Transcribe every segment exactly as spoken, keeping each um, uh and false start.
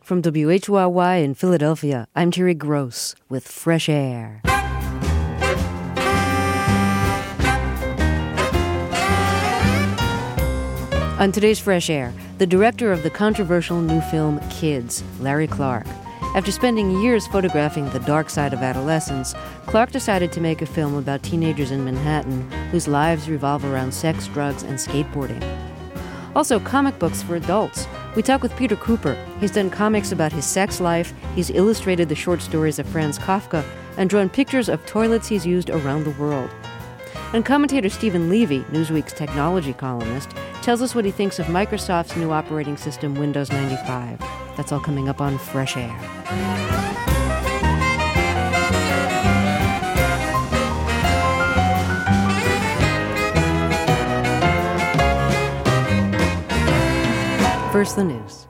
From W H Y Y in Philadelphia, I'm Terry Gross with Fresh Air. On today's Fresh Air, the director of the controversial new film Kids, Larry Clark. After spending years photographing the dark side of adolescence, Clark decided to make a film about teenagers in Manhattan whose lives revolve around sex, drugs, and skateboarding. Also, comic books for adults. We talk with Peter Cooper. He's done comics about his sex life, he's illustrated the short stories of Franz Kafka, and drawn pictures of toilets he's used around the world. And commentator Stephen Levy, Newsweek's technology columnist, tells us what he thinks of Microsoft's new operating system, Windows ninety-five. That's all coming up on Fresh Air. First, the news.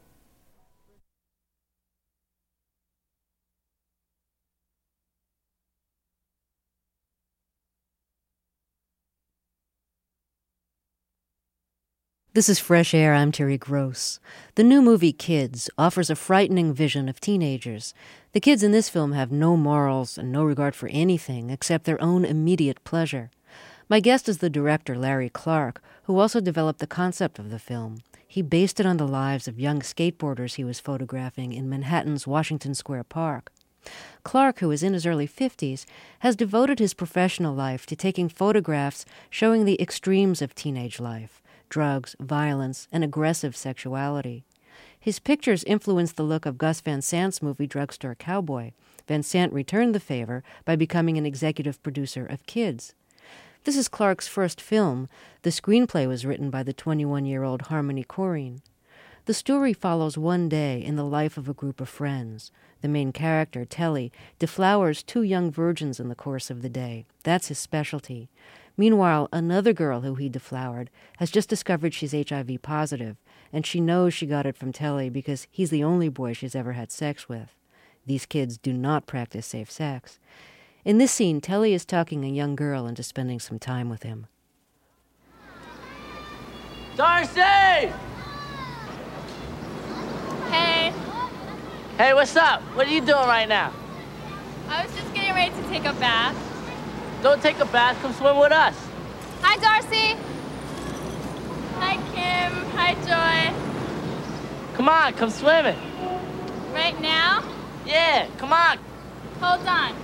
This is Fresh Air. I'm Terry Gross. The new movie Kids offers a frightening vision of teenagers. The kids in this film have no morals and no regard for anything except their own immediate pleasure. My guest is the director, Larry Clark, who also developed the concept of the film. He based it on the lives of young skateboarders he was photographing in Manhattan's Washington Square Park. Clark, who is in his early fifties, has devoted his professional life to taking photographs showing the extremes of teenage life: drugs, violence, and aggressive sexuality. His pictures influenced the look of Gus Van Sant's movie Drugstore Cowboy. Van Sant returned the favor by becoming an executive producer of Kids. This is Clark's first film. The screenplay was written by the twenty-one-year-old Harmony Korine. The story follows one day in the life of a group of friends. The main character, Telly, deflowers two young virgins in the course of the day. That's his specialty. Meanwhile, another girl who he deflowered has just discovered she's H I V positive, and she knows she got it from Telly because he's the only boy she's ever had sex with. These kids do not practice safe sex. In this scene, Telly is talking a young girl into spending some time with him. Darcy! Hey. Hey, what's up? What are you doing right now? I was just getting ready to take a bath. Don't take a bath, come swim with us. Hi, Darcy. Hi, Kim. Hi, Joy. Come on, come swimming. Right now? Yeah, come on. Hold on.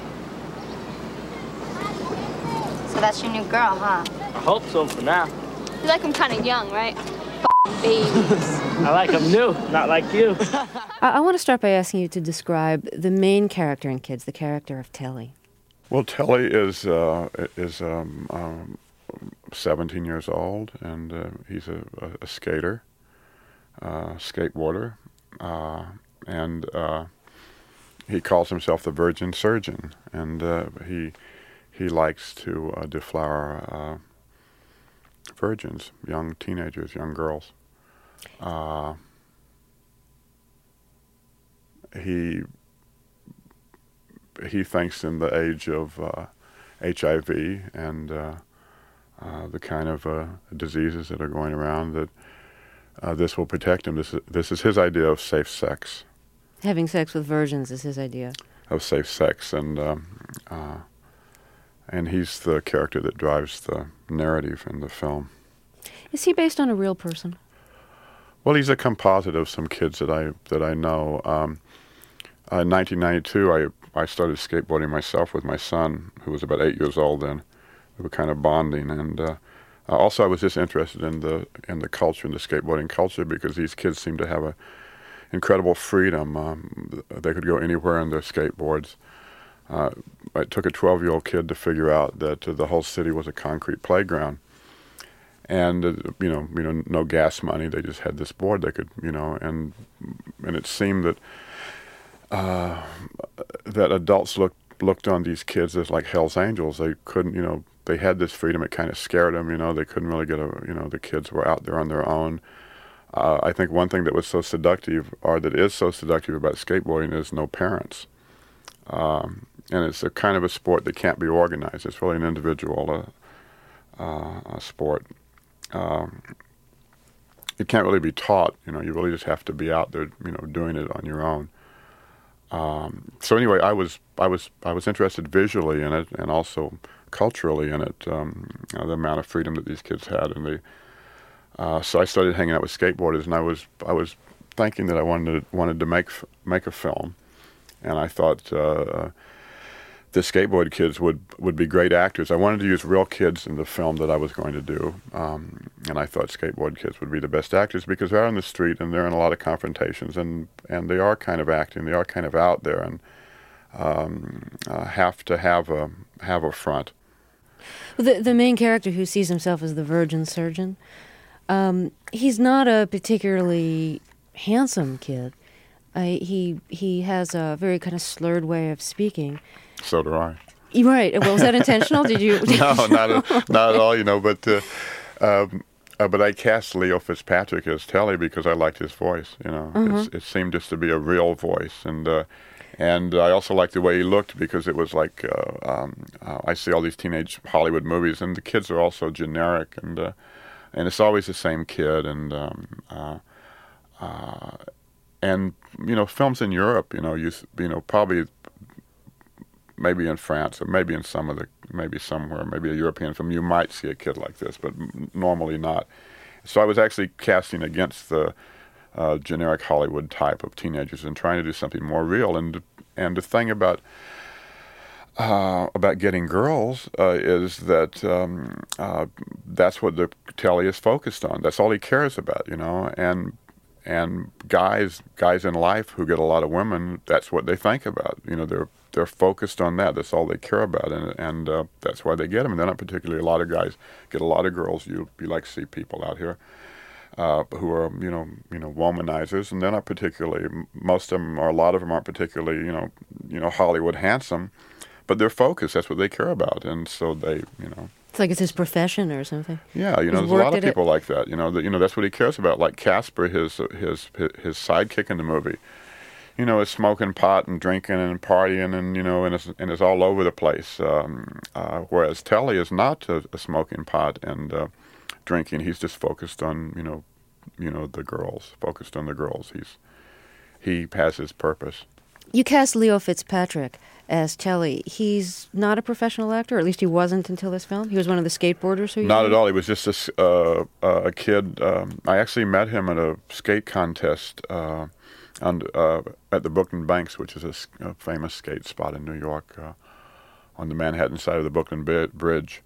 So that's your new girl, huh? I hope so for now. You like them kind of young, right? F***ing babies. I like them new, not like you. I, I want to start by asking you to describe the main character in Kids, the character of Telly. Well, Telly is uh, is um, um, seventeen years old, and uh, he's a, a, a skater, uh, skateboarder, uh, and uh, he calls himself the Virgin Surgeon, and uh, he he likes to uh, deflower uh, virgins, young teenagers, young girls. Uh, he he thinks in the age of uh, H I V and uh, uh, the kind of uh, diseases that are going around that uh, this will protect him. This is, this is his idea of safe sex. Having sex with virgins is his idea. Of safe sex, and um, uh, and he's the character that drives the narrative in the film. Is he based on a real person? Well, he's a composite of some kids that I that I know. Um, uh, in nineteen ninety-two, I I started skateboarding myself with my son, who was about eight years old then. We were kind of bonding, and uh, also I was just interested in the in the culture, in the skateboarding culture, because these kids seem to have a incredible freedom. Um, they could go anywhere on their skateboards. Uh, it took a twelve-year-old kid to figure out that uh, the whole city was a concrete playground, and uh, you know, you know, no gas money. They just had this board they could, you know, and and it seemed that uh, that adults looked looked on these kids as like Hell's Angels. They couldn't, you know, they had this freedom. It kind of scared them, you know. They couldn't really get a, you know, the kids were out there on their own. Uh, I think one thing that was so seductive, or that is so seductive about skateboarding, is no parents. Um, and it's a kind of a sport that can't be organized. It's really an individual uh, uh, sport. Um, it can't really be taught. You know, you really just have to be out there, you know, doing it on your own. Um, so anyway, I was I was I was interested visually in it, and also culturally in it. Um, you know, the amount of freedom that these kids had, and the uh, so I started hanging out with skateboarders, and I was I was thinking that I wanted to, wanted to make make a film, and I thought uh, the skateboard kids would would be great actors. I wanted to use real kids in the film that I was going to do, um, and I thought skateboard kids would be the best actors because they're on the street and they're in a lot of confrontations, and, and they are kind of acting, they are kind of out there, and um, uh, have to have a have a front. The the main character, who sees himself as the virgin surgeon, um, he's not a particularly handsome kid. Uh, he he has a very kind of slurred way of speaking. So do I. You're right. Well, was that intentional? Did you? No, not at, not at all. You know, but uh, um, uh, but I cast Leo Fitzpatrick as Telly because I liked his voice. You know, Mm-hmm. it's, it seemed just to be a real voice, and uh, and I also liked the way he looked because it was like uh, um, uh, I see all these teenage Hollywood movies, and the kids are all so generic, and uh, and it's always the same kid, and um, uh, uh, and you know, films in Europe, you know, you you know probably. Maybe in France, or maybe in some of the, maybe somewhere, maybe a European film, you might see a kid like this, but m- normally not. So I was actually casting against the uh, generic Hollywood type of teenagers and trying to do something more real. And and the thing about uh, about getting girls uh, is that um, uh, that's what the Telly is focused on. That's all he cares about, you know. And and guys guys in life who get a lot of women, that's what they think about. You know, they're They're focused on that. That's all they care about, and and uh, that's why they get them. And they're not particularly. A lot of guys get a lot of girls. You you like to see people out here uh, who are you know you know womanizers, and they're not particularly. Most of them, or a lot of them, aren't particularly you know you know Hollywood handsome, but they're focused. That's what they care about, and so they you know. It's like it's his profession or something. Yeah, you know, He's there's a lot worked of at people it. like that. You know, that you know that's what he cares about. Like Casper, his his his sidekick in the movie. You know, is smoking pot and drinking and partying and, you know, and is, and is all over the place. Um, uh, whereas Telly is not a, a smoking pot and uh, drinking. He's just focused on, you know, you know, the girls, focused on the girls. He's he has his purpose. You cast Leo Fitzpatrick as Telly. He's not a professional actor, or at least he wasn't until this film. He was one of the skateboarders who you Not knew? at all. He was just a, s- uh, a kid. Um, I actually met him at a skate contest uh, on, uh, at the Brooklyn Banks, which is a, s- a famous skate spot in New York, uh, on the Manhattan side of the Brooklyn Bi- Bridge.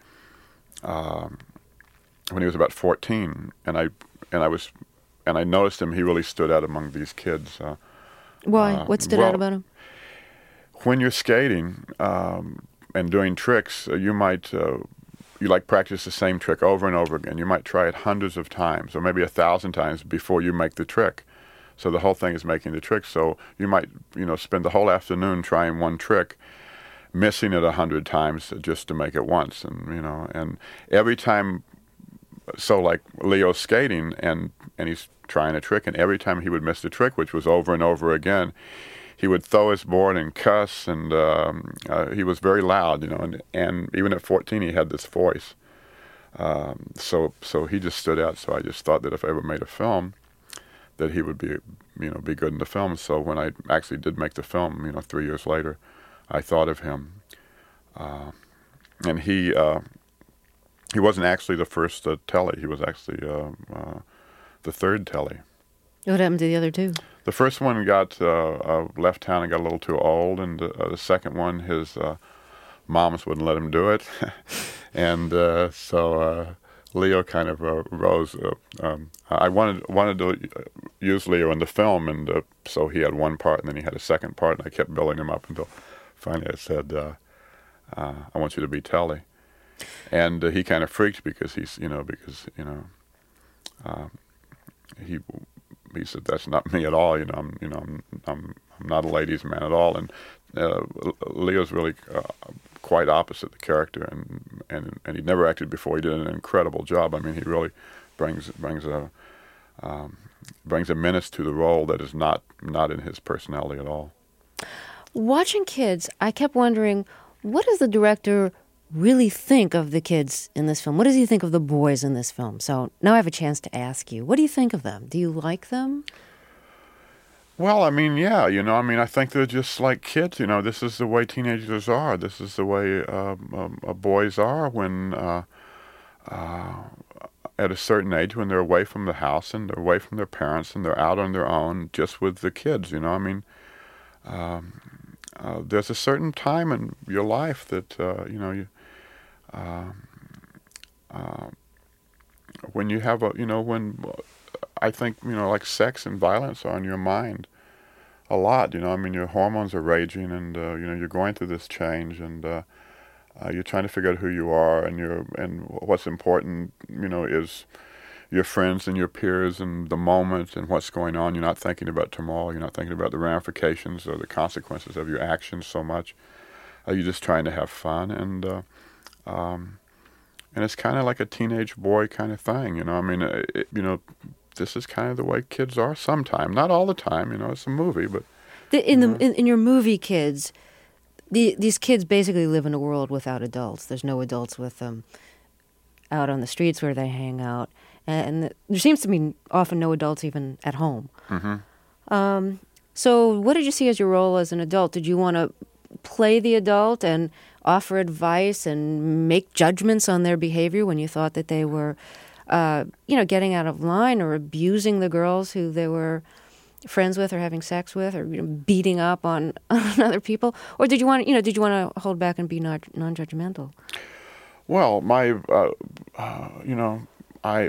Um, when he was about fourteen, and I and I was and I noticed him. He really stood out among these kids. Uh, Why? uh, what stood well, out about him? when you're skating um, and doing tricks, uh, you might uh, you like practice the same trick over and over again. You might try it hundreds of times, or maybe a thousand times before you make the trick. So the whole thing is making the trick. So you might you know spend the whole afternoon trying one trick, missing it a hundred times just to make it once, and you know and every time. So like Leo's skating and and he's trying a trick, and every time he would miss the trick, which was over and over again, he would throw his board and cuss, and um, uh, he was very loud, you know. And, and even at fourteen, he had this voice. Um, so so he just stood out. So I just thought that if I ever made a film, that he would be you know be good in the film. So when I actually did make the film, you know, three years later, I thought of him, uh, and he. Uh, He wasn't actually the first uh, Telly. He was actually uh, uh, the third Telly. What happened to the other two? The first one got uh, uh, left town and got a little too old, and uh, the second one, his uh, moms wouldn't let him do it, and uh, so uh, Leo kind of uh, rose. Uh, um, I wanted wanted to use Leo in the film, and uh, so he had one part, and then he had a second part, and I kept building him up until finally I said, uh, uh, "I want you to be Telly." And uh, he kind of freaked because he's, you know, because you know, uh, he he said that's not me at all. You know, I'm, you know, I'm I'm, I'm not a ladies' man at all. And uh, Leo's really uh, quite opposite the character, and and and he'd never acted before. He did an incredible job. I mean, he really brings brings a um, brings a menace to the role that is not not in his personality at all. Watching kids, I kept wondering, what does the director really think of the kids in this film? What does he think of the boys in this film? So now I have a chance to ask you, what do you think of them? Do you like them? Well, I mean, yeah, you know, I mean, I think they're just like kids, you know, this is the way teenagers are. This is the way um, um, uh, boys are when, uh, uh, at a certain age, when they're away from the house and they're away from their parents and they're out on their own just with the kids, you know, I mean, um, uh, there's a certain time in your life that, uh, you know, you, uh, uh, when you have a, you know, when, I think, you know, like sex and violence are on your mind a lot, you know, I mean, your hormones are raging and, uh, you know, you're going through this change and uh, uh, you're trying to figure out who you are and you're, and what's important, you know, is your friends and your peers and the moment and what's going on. You're not thinking about tomorrow. You're not thinking about the ramifications or the consequences of your actions so much. Uh, you're just trying to have fun and, uh, um, and it's kind of like a teenage boy kind of thing, you know, I mean, it, you know, this is kind of the way kids are sometimes. Not all the time, you know, it's a movie, but... The, in, the, in, in your movie, Kids, the, these kids basically live in a world without adults. There's no adults with them out on the streets where they hang out. And, and there seems to be often no adults even at home. Mm-hmm. Um, so what did you see as your role as an adult? Did you want to play the adult and offer advice and make judgments on their behavior when you thought that they were... Uh, you know, getting out of line or abusing the girls who they were friends with or having sex with or, you know, beating up on, on other people? Or did you want, you know, did you want to hold back and be non- non-judgmental? Well, my, uh, uh, you know, I,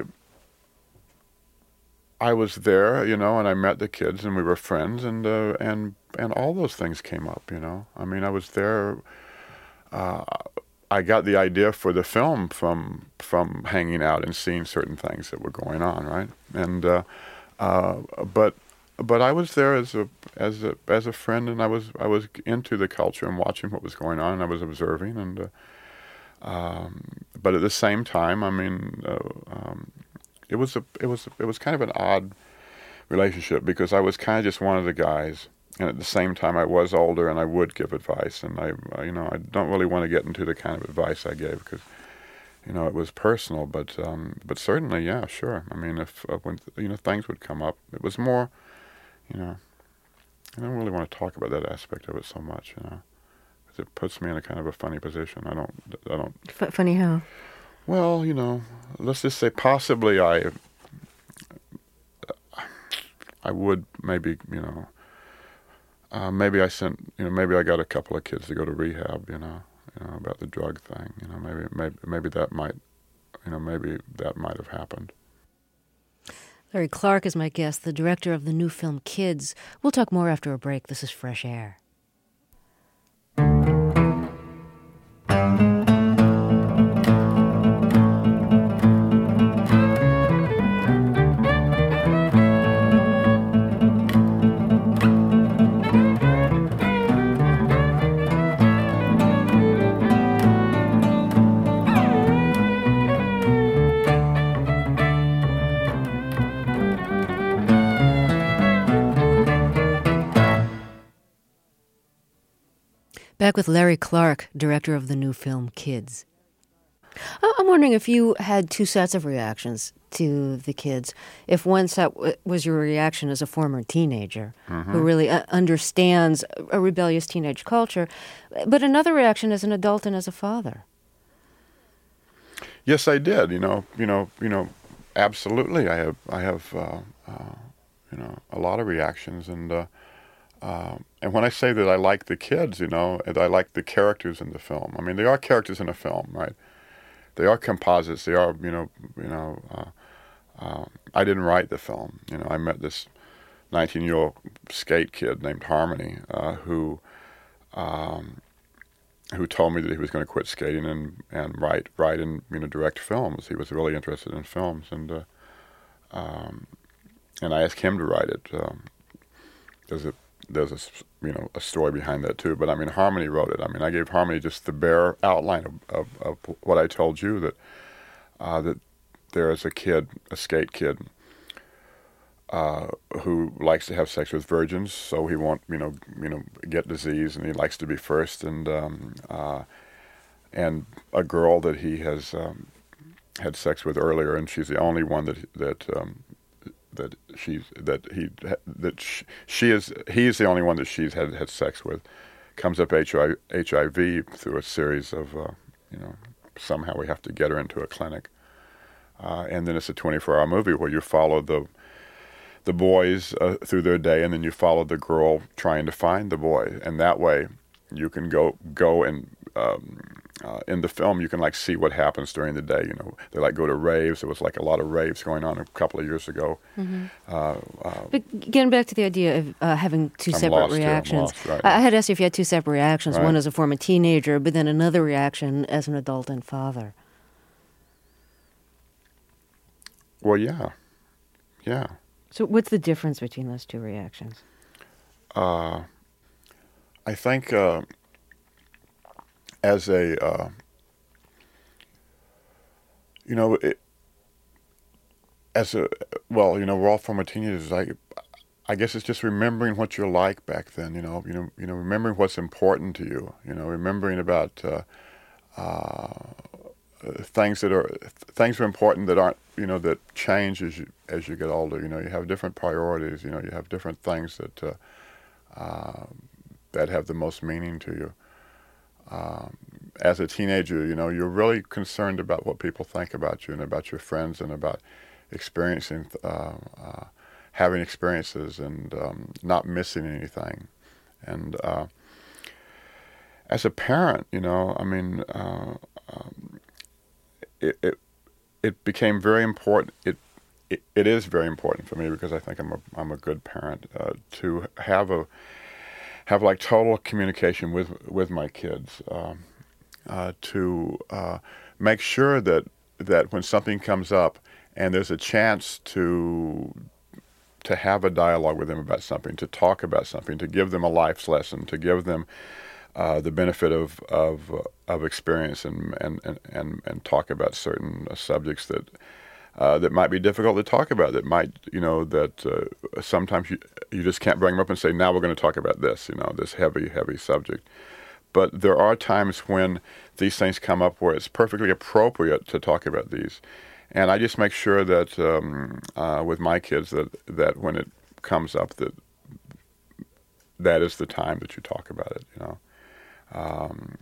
I was there, you know, and I met the kids and we were friends and, uh, and, and all those things came up, you know. I mean, I was there, uh, I got the idea for the film from from hanging out and seeing certain things that were going on, right? And uh, uh, but but I was there as a as a as a friend, and I was I was into the culture and watching what was going on, and I was observing, and uh, um, but at the same time, I mean, uh, um, it was a it was it was kind of an odd relationship because I was kind of just one of the guys. And at the same time, I was older, and I would give advice. And I, I, you know, I don't really want to get into the kind of advice I gave because, you know, it was personal. But, um, but certainly, yeah, sure. I mean, if uh, when you know things would come up, it was more, you know, I don't really want to talk about that aspect of it so much, you know, because it puts me in a kind of a funny position. I don't, I don't. F- funny how? Well, you know, let's just say possibly I, I would maybe, you know. Uh, maybe I sent, you know, maybe I got a couple of kids to go to rehab, you know, you know, about the drug thing, you know, maybe, maybe, maybe that might, you know, maybe that might have happened. Larry Clark is my guest, the director of the new film Kids. We'll talk more after a break. This is Fresh Air. Back with Larry Clark, director of the new film Kids. I'm wondering if you had two sets of reactions to the Kids. If one set was your reaction as a former teenager mm-hmm. who really understands a rebellious teenage culture, but another reaction as an adult and as a father. Yes, I did. You know, you know, you know, absolutely. I have, I have, uh, uh, you know, a lot of reactions, and uh, uh, and when I say that I like the kids, you know, and I like the characters in the film. I mean, they are characters in a film, right? They are composites. They are, you know, you know. Uh, uh, I didn't write the film. You know, I met this nineteen-year-old skate kid named Harmony, uh, who, um, who told me that he was going to quit skating and and write, write and you know direct films. He was really interested in films, and uh, um, and I asked him to write it. Um, there's a there's a you know a story behind that too. But I mean, Harmony wrote it. I mean, I gave Harmony just the bare outline of, of, of what I told you, that uh, that there is a kid, a skate kid, uh, who likes to have sex with virgins, so he won't you know you know get disease, and he likes to be first, and um, uh, and a girl that he has um, had sex with earlier, and she's the only one that that um, that she's that he that she, she is he is the only one that she's had had sex with. Comes up H I V through a series of uh, you know somehow we have to get her into a clinic, uh, and then it's a twenty-four hour movie where you follow the the boys uh, through their day, and then you follow the girl trying to find the boy, and that way you can go go and um, uh, in the film you can like see what happens during the day. You know, they like go to raves. There was like a lot of raves going on a couple of years ago. Mm-hmm. Uh, uh, but getting back to the idea of uh, having two I'm separate lost here, I'm reactions, lost, right. I I had asked you if you had two separate reactions. Right. One as a former teenager, but then another reaction as an adult and father. well, yeah, yeah. So what's the difference between those two reactions? Uh, I think uh, as a, uh, you know, it, as a, well, you know, we're all former teenagers. I, I guess it's just remembering what you're like back then. You know, you know, you know, remembering what's important to you. You know, remembering about uh, uh, things that are things are important that aren't, you know, that change as you as you get older. You know, you have different priorities. You know, you have different things that. Uh, Uh, that have the most meaning to you. Um, as a teenager, you know, you're really concerned about what people think about you and about your friends and about experiencing, uh, uh, having experiences and um, not missing anything. And uh, as a parent, you know, I mean, uh, um, it, it it became very important. It, it it is very important for me because I think I'm a I'm a good parent uh, to have a have like total communication with with my kids, um, uh, to uh, make sure that that when something comes up and there's a chance to to have a dialogue with them about something, to talk about something, to give them a life's lesson, to give them uh, the benefit of of of experience and and and and, and talk about certain uh, subjects that. Uh, that might be difficult to talk about, that might, you know, that uh, sometimes you, you just can't bring them up and say, now we're going to talk about this, you know, this heavy, heavy subject. But there are times when these things come up where it's perfectly appropriate to talk about these. And I just make sure that um, uh, with my kids that, that when it comes up that that is the time that you talk about it, you know. Um,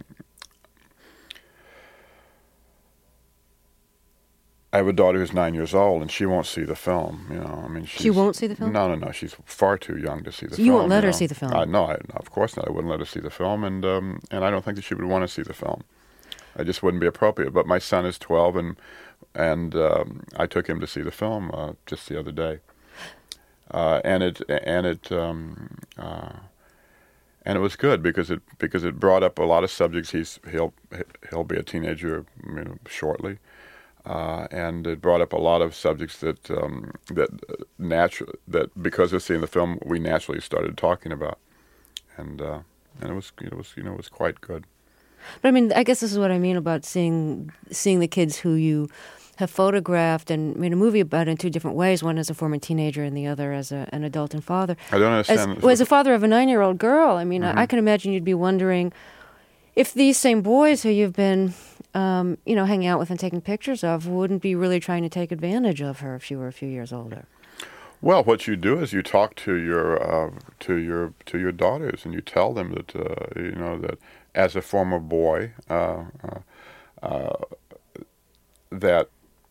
I have a daughter who's nine years old, and she won't see the film. You know, I mean, she's, She won't see the film? No, no, no. She's far too young to see the So film. you won't let her know. see the film? Uh, no, I, no, of course not. I wouldn't let her see the film, and um, and I don't think that she would want to see the film. I just wouldn't be appropriate. But my son is twelve, and and um, I took him to see the film uh, just the other day, uh, and it and it um, uh, and it was good because it because it brought up a lot of subjects. He's he'll he'll be a teenager, you know, shortly. Uh, and it brought up a lot of subjects that um, that uh, natural that because of seeing the film we naturally started talking about, and uh, and it was it was you know it was quite good. But I mean, I guess this is what I mean about seeing seeing the kids who you have photographed and made a movie about in two different ways. One as a former teenager, and the other as a, an adult and father. I don't understand. As, well, as a father of a nine-year-old girl, I mean, Mm-hmm. I, I can imagine you'd be wondering if these same boys who you've been, um, you know, hanging out with and taking pictures of wouldn't be really trying to take advantage of her if she were a few years older. Well, what you do is you talk to your uh, to your to your daughters, and you tell them that uh, you know that as a former boy, uh, uh, uh, that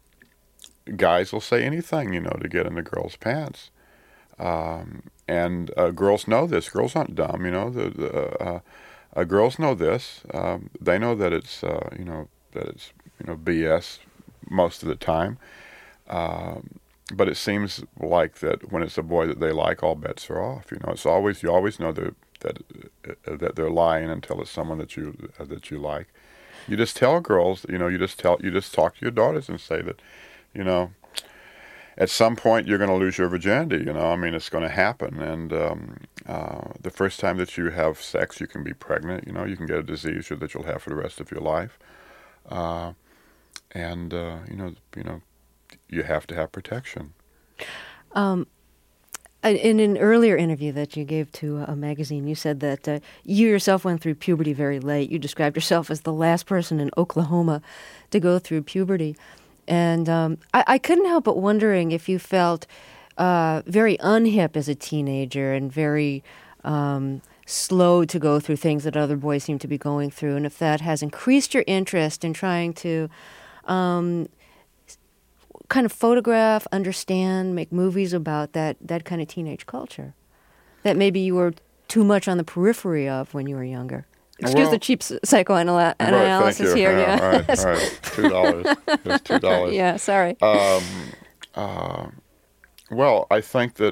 guys will say anything, you know, to get in the girls' pants, um, and uh, girls know this. Girls aren't dumb, you know. The, the, uh, uh, girls know this. Um, they know that it's uh, you know that it's you know B S most of the time. Um, But it seems like that when it's a boy that they like, all bets are off. You know, it's always you always know that that uh, that they're lying until it's someone that you uh, that you like. You just tell girls, you know, you just tell you just talk to your daughters and say that, you know, at some point you're going to lose your virginity. You know, I mean, it's going to happen. And um, uh, the first time that you have sex, you can be pregnant. You know, you can get a disease that you'll have for the rest of your life. Uh, and uh, you know, you know. You have to have protection. Um, In an earlier interview that you gave to a magazine, you said that uh, you yourself went through puberty very late. You described yourself as the last person in Oklahoma to go through puberty. And um, I, I couldn't help but wondering if you felt uh, very unhip as a teenager and very um, slow to go through things that other boys seem to be going through, and if that has increased your interest in trying to um, kind of photograph, understand, make movies about that, that kind of teenage culture that maybe you were too much on the periphery of when you were younger. Excuse well, the cheap psychoanalysis right, here. Yeah, Yeah, all right, all right. Two dollars. Just two dollars. Yeah, sorry. Um, uh, well, I think that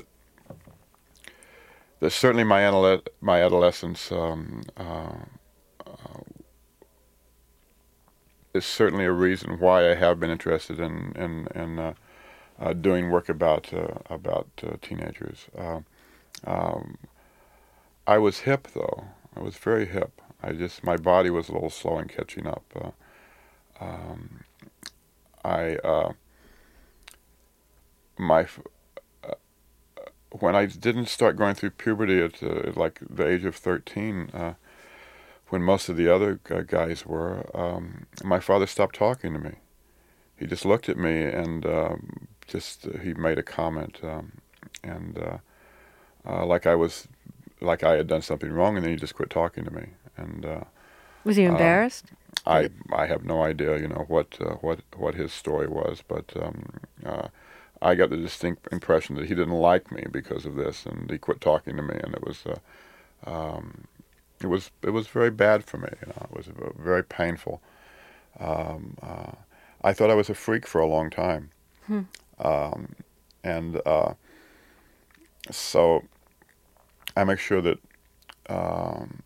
that certainly my adole- my adolescence um, uh, uh, is certainly a reason why I have been interested in in, in uh, uh, doing work about uh, about uh, teenagers. Uh, um, I was hip though. I was very hip. I just my body was a little slow in catching up. Uh, um, I uh, my uh, when I didn't start going through puberty at, uh, at like the age of thirteen. Uh, when most of the other guys were, um, my father stopped talking to me. He just looked at me and um, just uh, he made a comment, um, and uh, uh, like I was, like I had done something wrong, and then he just quit talking to me. And uh, was he embarrassed? Uh, I I have no idea, you know, what uh, what what his story was, but um, uh, I got the distinct impression that he didn't like me because of this, and he quit talking to me, and it was. Uh, um, It was it was very bad for me. You know, it was very painful. Um, uh, I thought I was a freak for a long time, hmm. um, and uh, so I make sure that um,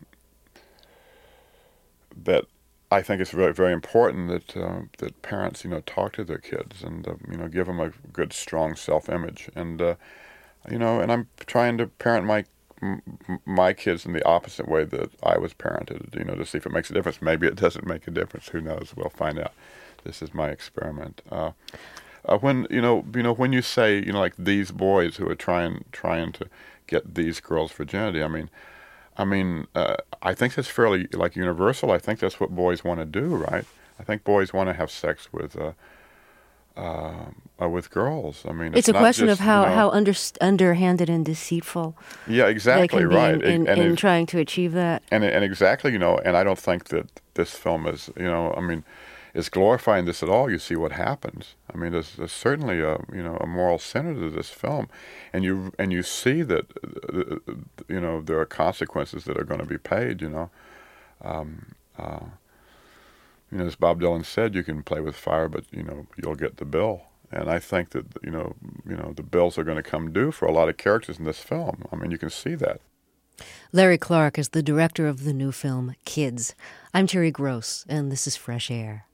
that I think it's very very important that uh, that parents you know talk to their kids and uh, you know give them a good strong self-image, and uh, you know and I'm trying to parent my. my kids in the opposite way that I was parented, you know, to see if it makes a difference. Maybe it doesn't make a difference. Who knows? We'll find out. This is my experiment. Uh, uh, when you know, you know, when you say, you know, like these boys who are trying trying to get these girls' virginity. I mean, I mean, uh, I think that's fairly like universal. I think that's what boys want to do, right? I think boys want to have sex with. Uh, Uh, uh, with girls. I mean, it's, it's a not question just, of how, you know, how under, underhanded and deceitful yeah, exactly, they can be right. in, in, and in trying to achieve that. And and exactly, you know, and I don't think that this film is, you know, I mean, is glorifying this at all. You see what happens. I mean, there's, there's certainly a, you know, a moral center to this film, and you and you see that, uh, you know, there are consequences that are going to be paid. You know. Um, uh, You know, as Bob Dylan said, you can play with fire, but you know you'll get the bill. And I think that you know, you know, the bills are going to come due for a lot of characters in this film. I mean, you can see that. Larry Clark is the director of the new film Kids. I'm Terry Gross, and this is Fresh Air.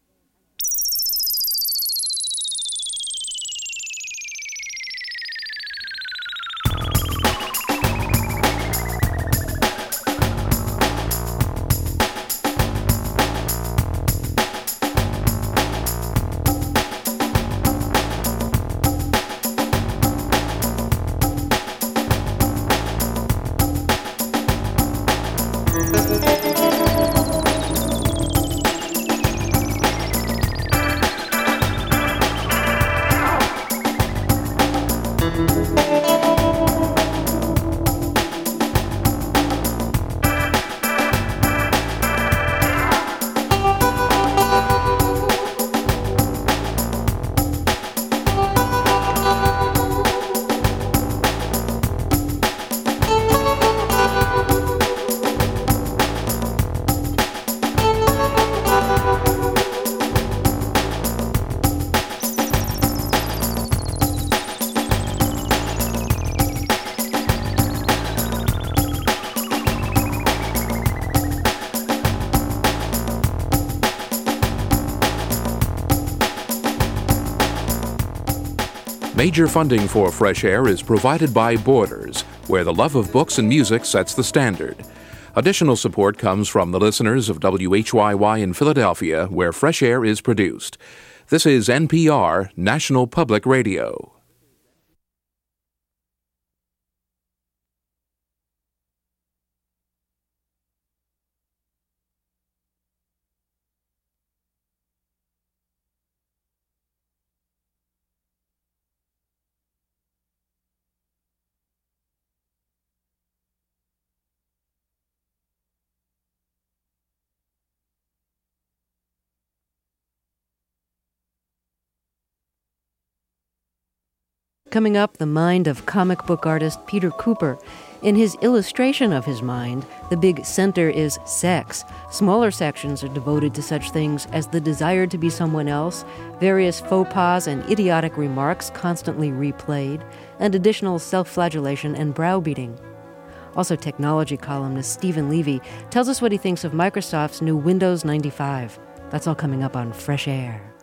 Major funding for Fresh Air is provided by Borders, where the love of books and music sets the standard. Additional support comes from the listeners of W H Y Y in Philadelphia, where Fresh Air is produced. This is N P R, National Public Radio. Coming up, the mind of comic book artist Peter Cooper. In his illustration of his mind, the big center is sex. Smaller sections are devoted to such things as the desire to be someone else, various faux pas and idiotic remarks constantly replayed, and additional self-flagellation and browbeating. Also, technology columnist Stephen Levy tells us what he thinks of Microsoft's new Windows ninety-five. That's all coming up on Fresh Air.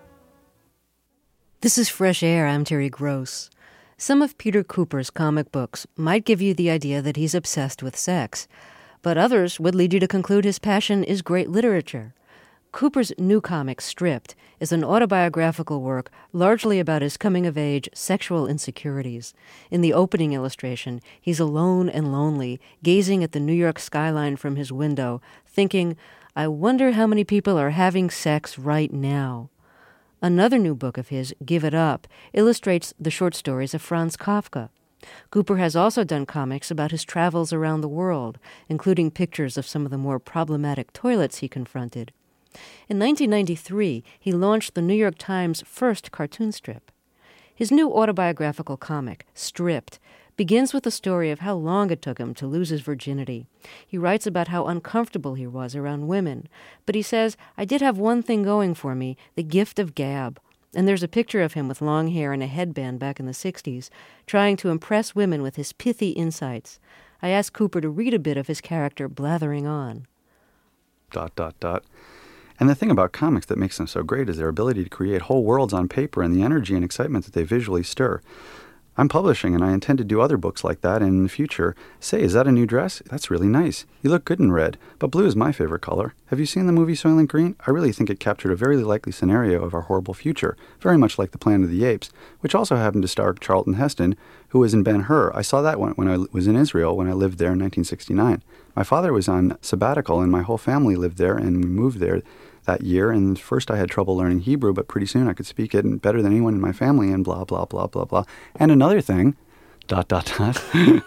This is Fresh Air. I'm Terry Gross. Some of Peter Cooper's comic books might give you the idea that he's obsessed with sex, but others would lead you to conclude his passion is great literature. Cooper's new comic, Stripped, is an autobiographical work largely about his coming-of-age sexual insecurities. In the opening illustration, he's alone and lonely, gazing at the New York skyline from his window, thinking, I wonder how many people are having sex right now. Another new book of his, Give It Up, illustrates the short stories of Franz Kafka. Cooper has also done comics about his travels around the world, including pictures of some of the more problematic toilets he confronted. In nineteen ninety-three, he launched the New York Times' first cartoon strip. His new autobiographical comic, Stripped, begins with the story of how long it took him to lose his virginity. He writes about how uncomfortable he was around women, but he says, I did have one thing going for me, the gift of gab. And there's a picture of him with long hair and a headband back in the sixties, trying to impress women with his pithy insights. I asked Cooper to read a bit of his character blathering on. Dot, dot, dot. And the thing about comics that makes them so great is their ability to create whole worlds on paper and the energy and excitement that they visually stir. I'm publishing, and I intend to do other books like that in the future. Say, is that a new dress? That's really nice. You look good in red, but blue is my favorite color. Have you seen the movie Soylent Green? I really think it captured a very likely scenario of our horrible future, very much like The Planet of the Apes, which also happened to star Charlton Heston, who was in Ben-Hur. I saw that one when I was in Israel when I lived there in nineteen sixty-nine. My father was on sabbatical, and my whole family lived there, and we moved there that year, and first I had trouble learning Hebrew, but pretty soon I could speak it and better than anyone in my family, and blah, blah, blah, blah, blah. And another thing, dot, dot, dot.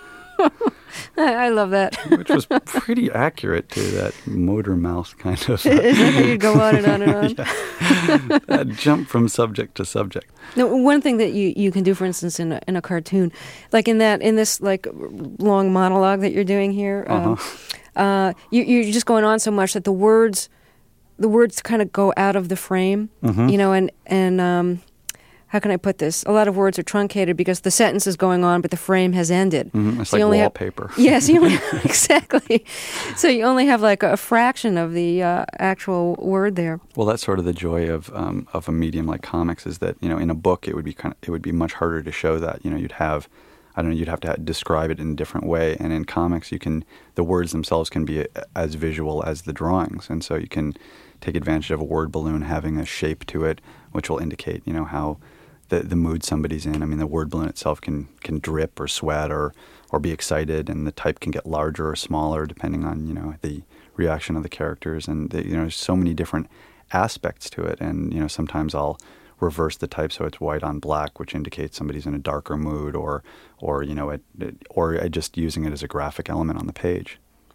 I love that. Which was pretty accurate to that motor mouth kind of. Is that how you go on and on and on? Yeah. That jump from subject to subject. Now, one thing that you, you can do, for instance, in a, in a cartoon, like in that in this like long monologue that you're doing here, Uh-huh. um, uh, you, you're just going on so much that the words the words kind of go out of the frame, mm-hmm. you know, and and um, how can I put this? A lot of words are truncated because the sentence is going on, but the frame has ended. Mm-hmm. It's so like Have, wallpaper. yes, you only exactly. So you only have like a fraction of the uh, actual word there. Well, that's sort of the joy of um, of a medium like comics is that, you know, in a book it would be kind of, it would be much harder to show that. You know, you'd have I don't know, you'd have to ha- describe it in a different way. And in comics, you can the words themselves can be a, as visual as the drawings, and so you can take advantage of a word balloon having a shape to it, which will indicate, you know, how the the mood somebody's in. I mean, the word balloon itself can can drip or sweat or or be excited, and the type can get larger or smaller depending on, you know, the reaction of the characters. And the, you know, there's so many different aspects to it. And you know, sometimes I'll reverse the type so it's white on black, which indicates somebody's in a darker mood, or or you know, it, it, or just using it as a graphic element on the page.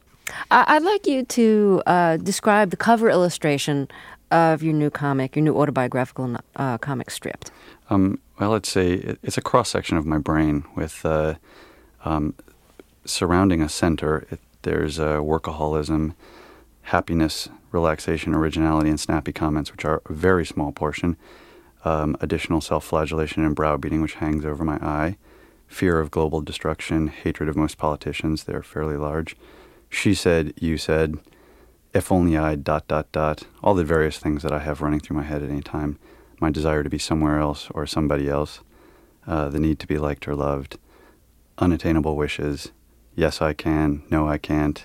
I'd like you to uh, describe the cover illustration of your new comic, your new autobiographical uh, comic, Stripped. Um, well, it's a it's a cross section of my brain with uh, um, surrounding a center. It, there's uh, workaholism, happiness, relaxation, originality, and snappy comments, which are a very small portion. Um, additional self-flagellation and browbeating, which hangs over my eye. Fear of global destruction, hatred of most politicians. They're fairly large. She said, you said, if only I, dot, dot, dot, all the various things that I have running through my head at any time. My desire to be somewhere else or somebody else. Uh, the need to be liked or loved. Unattainable wishes. Yes, I can. No, I can't.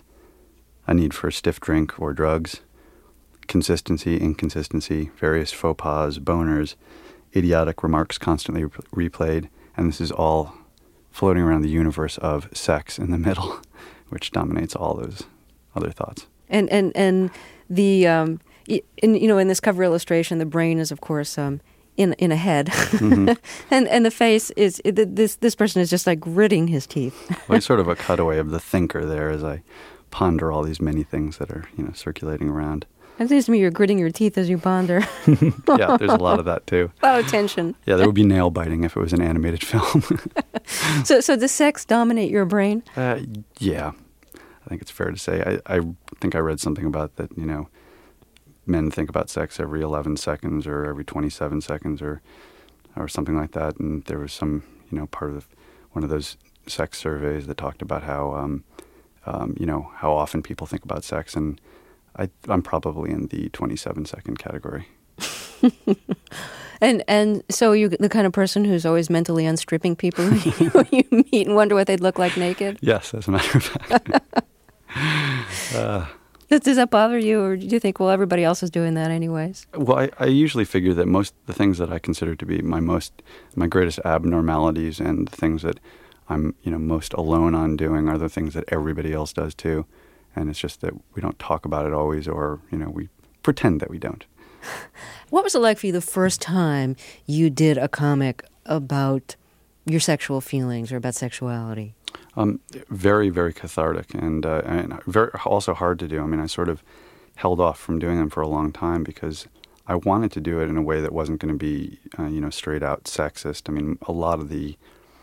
A need for a stiff drink or drugs. Consistency, inconsistency, various faux pas, boners, idiotic remarks constantly re- replayed. And this is all floating around the universe of sex in the middle, which dominates all those other thoughts. And and and the um, in you know in this cover illustration, the brain is of course um, in in a head, mm-hmm. and and the face is it, this this person is just like gritting his teeth. Well, it's sort of a cutaway of the thinker there as I ponder all these many things that are, you know, circulating around. It seems to me you're gritting your teeth as you ponder. Yeah, there's a lot of that too. A lot of tension. Yeah, there would be nail biting if it was an animated film. So, so does sex dominate your brain? Uh, yeah, I think it's fair to say. I, I think I read something about that, you know, men think about sex every eleven seconds or every twenty-seven seconds or or something like that. And there was some, you know, part of one of those sex surveys that talked about how, um, um, you know, how often people think about sex. And I, I'm probably in the twenty-seven second category. and and so you're the kind of person who's always mentally unstripping people who you meet and wonder what they'd look like naked? Yes, as a matter of fact. uh, Does, does that bother you, or do you think, well, everybody else is doing that anyways? Well, I, I usually figure that most the things that I consider to be my most my greatest abnormalities and the things that I'm you know most alone on doing are the things that everybody else does too, and it's just that we don't talk about it always, or you know we pretend that we don't. What was it like for you the first time you did a comic about your sexual feelings or about sexuality? Um, very, very cathartic and, uh, and very also hard to do. I mean, I sort of held off from doing them for a long time because I wanted to do it in a way that wasn't going to be, uh, you know, straight out sexist. I mean, a lot of the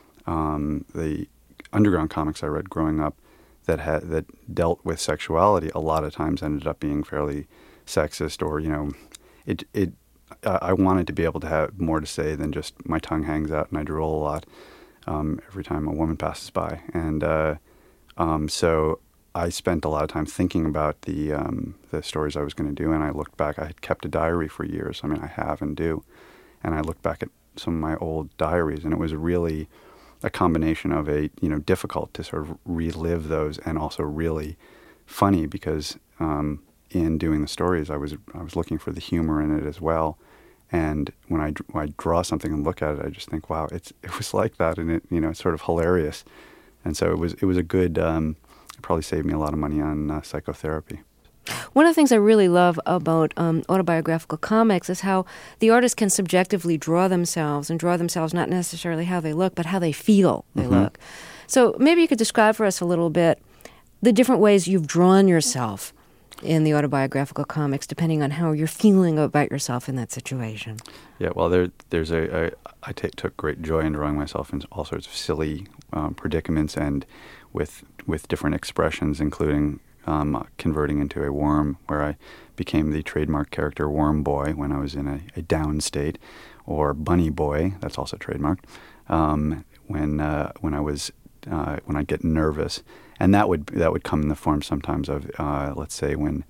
um, the underground comics I read growing up that had that dealt with sexuality a lot of times ended up being fairly sexist, or you know, it it. I wanted to be able to have more to say than just my tongue hangs out and I drool a lot. Um, every time a woman passes by. And uh, um, so I spent a lot of time thinking about the um, the stories I was going to do, and I looked back. I had kept a diary for years. I mean, I have and do. And I looked back at some of my old diaries, and it was really a combination of a, you know, difficult to sort of relive those and also really funny because um, in doing the stories, I was I was looking for the humor in it as well. And when I, when I draw something and look at it, I just think, wow, it's it was like that, and it you know it's sort of hilarious, and so it was it was a good. Um, it probably saved me a lot of money on uh, psychotherapy. One of the things I really love about um, autobiographical comics is how the artist can subjectively draw themselves and draw themselves not necessarily how they look, but how they feel they mm-hmm. look. So maybe you could describe for us a little bit the different ways you've drawn yourself in the autobiographical comics, depending on how you're feeling about yourself in that situation. Yeah, well, there, there's a, a I t- took great joy in drawing myself in all sorts of silly um, predicaments and with with different expressions, including um, converting into a worm, where I became the trademark character Worm Boy when I was in a, a down state, or Bunny Boy, that's also trademarked, um, when uh, when I was uh, when I'd get nervous. And that would that would come in the form sometimes of, uh, let's say, when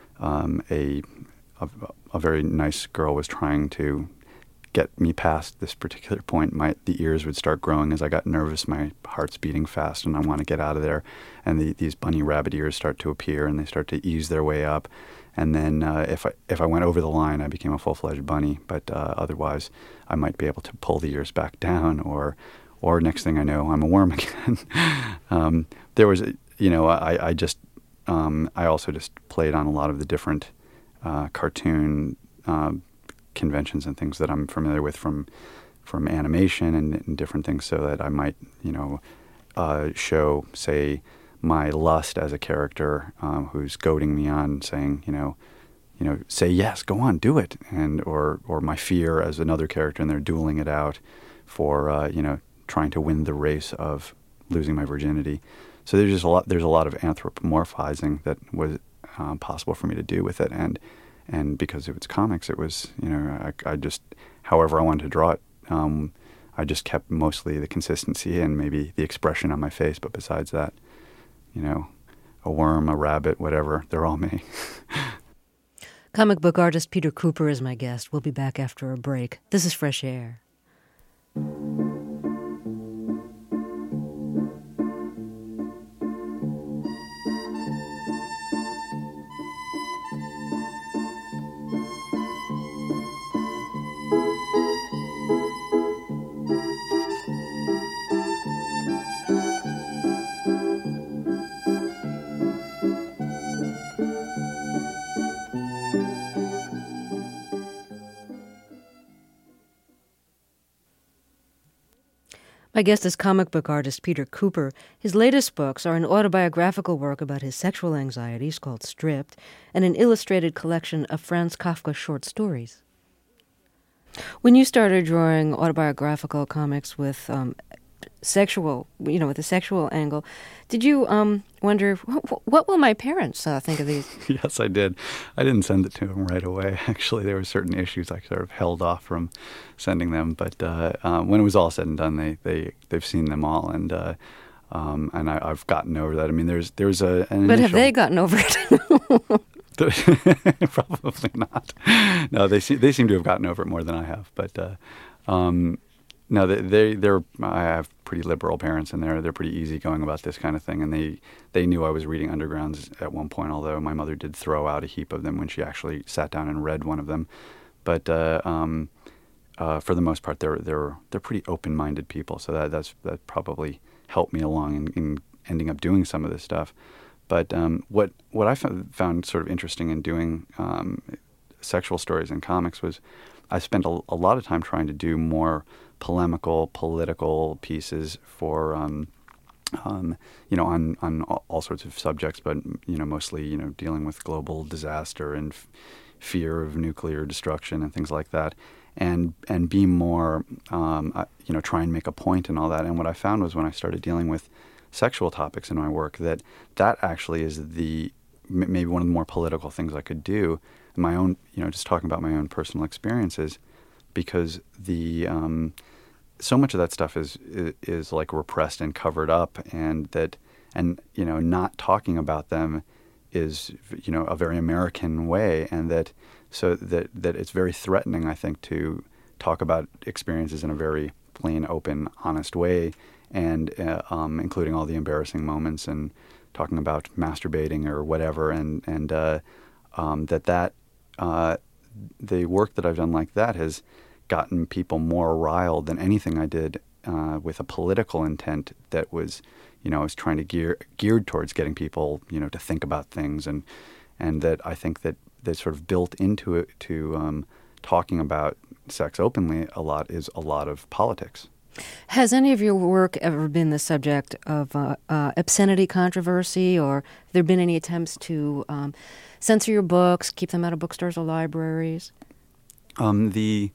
um, a, a a very nice girl was trying to get me past this particular point. My the ears would start growing as I got nervous. My heart's beating fast, and I want to get out of there. And the, these bunny rabbit ears start to appear, and they start to ease their way up. And then uh, if I if I went over the line, I became a full-fledged bunny. But uh, otherwise, I might be able to pull the ears back down, or. Or next thing I know, I'm a worm again. um, there was, a, you know, I, I just, um, I also just played on a lot of the different uh, cartoon uh, conventions and things that I'm familiar with from from animation and, and different things, so that I might, you know, uh, show, say, my lust as a character um, who's goading me on, saying, you know, you know, say yes, go on, do it, and or or my fear as another character, and they're dueling it out for, uh, you know. trying to win the race of losing my virginity. So there's just a lot. There's a lot of anthropomorphizing that was um, possible for me to do with it, and and because it was comics, it was you know I, I just however I wanted to draw it. Um, I just kept mostly the consistency and maybe the expression on my face, but besides that, you know, a worm, a rabbit, whatever, they're all me. Comic book artist Peter Cooper is my guest. We'll be back after a break. This is Fresh Air. My guest is comic book artist Peter Cooper. His latest books are an autobiographical work about his sexual anxieties called Stripped, and an illustrated collection of Franz Kafka short stories. When you started drawing autobiographical comics with um, sexual, you know, with a sexual angle, did you um, wonder, wh- what will my parents uh, think of these? Yes, I did. I didn't send it to them right away. Actually, there were certain issues I sort of held off from sending them. But uh, uh, when it was all said and done, they, they, they've seen them all. And uh, um, and I, I've gotten over that. I mean, there's there's a an But initial... have they gotten over it? Probably not. No, they see, they seem to have gotten over it more than I have. But uh, um, no, they, they they're I have pretty liberal parents, and they're they're pretty easygoing about this kind of thing. And they they knew I was reading Undergrounds at one point, although my mother did throw out a heap of them when she actually sat down and read one of them. But uh, um, uh, for the most part, they're they're they're pretty open-minded people. So that that's that probably helped me along in, in ending up doing some of this stuff. But um, what what I found, found sort of interesting in doing um, sexual stories in comics was I spent a, a lot of time trying to do more polemical, political pieces for um, um, you know on on all, all sorts of subjects, but you know mostly you know dealing with global disaster and f- fear of nuclear destruction and things like that, and and be more um, uh, you know try and make a point and all that. And what I found was when I started dealing with sexual topics in my work, that that actually is the maybe one of the more political things I could do in my own, you know, just talking about my own personal experiences, because the um, so much of that stuff is, is is like repressed and covered up, and that and you know not talking about them is you know a very American way, and that so that that it's very threatening, I think, to talk about experiences in a very plain, open, honest way. And uh, um, including all the embarrassing moments and talking about masturbating or whatever, and and uh, um, that that uh, the work that I've done like that has gotten people more riled than anything I did uh, with a political intent that was, you know, I was trying to gear geared towards getting people, you know, to think about things, and and that I think that that sort of built into it to um, talking about sex openly a lot is a lot of politics. Has any of your work ever been the subject of uh, uh, obscenity controversy, or have there been any attempts to um, censor your books, keep them out of bookstores or libraries? Um, the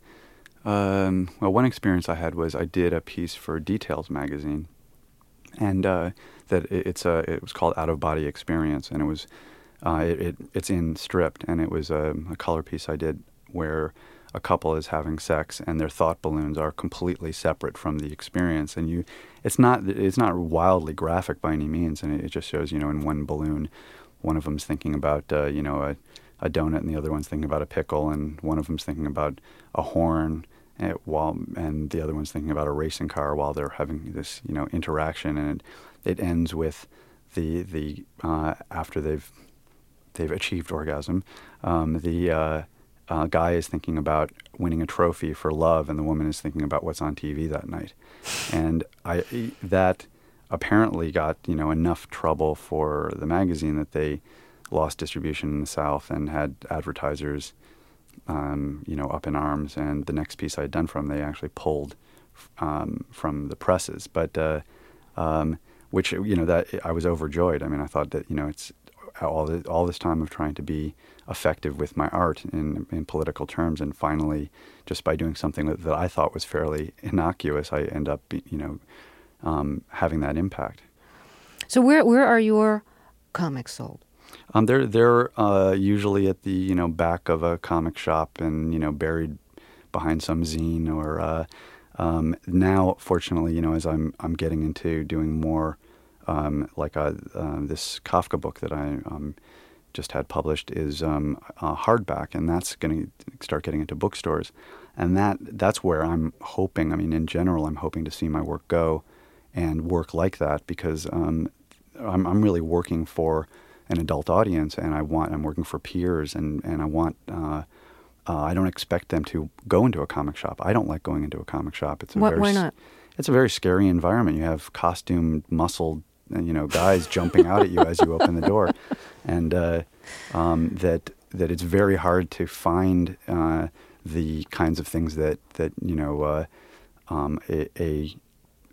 um, well, one experience I had was I did a piece for Details magazine, and uh, that it, it's a it was called Out of Body Experience, and it was uh, it, it it's in Stripped, and it was a, a color piece I did where a couple is having sex and their thought balloons are completely separate from the experience, and you it's not it's not wildly graphic by any means, and it, it just shows, you know, in one balloon one of them's thinking about uh, you know a, a donut, and the other one's thinking about a pickle, and one of them's thinking about a horn, and, while and the other one's thinking about a racing car while they're having this, you know, interaction, and it, it ends with the the uh, after they've they've achieved orgasm, um, the uh, Uh, guy is thinking about winning a trophy for love, and the woman is thinking about what's on T V that night. And I that apparently got, you know, enough trouble for the magazine that they lost distribution in the South and had advertisers, um, you know, up in arms. And the next piece I had done from, they actually pulled um, from the presses. But uh, um, which, you know, that I was overjoyed. I mean, I thought that, you know, it's all this, all this time of trying to be effective with my art in, in political terms, and finally, just by doing something that, that I thought was fairly innocuous, I end up, you know, um, having that impact. So where where are your comics sold? Um, they're they're uh, usually at the, you know, back of a comic shop, and, you know, buried behind some zine, or uh, um, now, fortunately, you know, as I'm I'm getting into doing more. Um, like uh, uh, this Kafka book that I um, just had published is um, uh, hardback, and that's going to start getting into bookstores, and that that's where I'm hoping. I mean, in general, I'm hoping to see my work go, and work like that, because um, I'm I'm really working for an adult audience, and I want I'm working for peers, and and I want. Uh, uh, I don't expect them to go into a comic shop. I don't like going into a comic shop. It's a What, very, why not? It's a very scary environment. You have costumed, muscled, you know, guys jumping out at you as you open the door, and uh, um, that that it's very hard to find uh, the kinds of things that that you know uh, um, a, a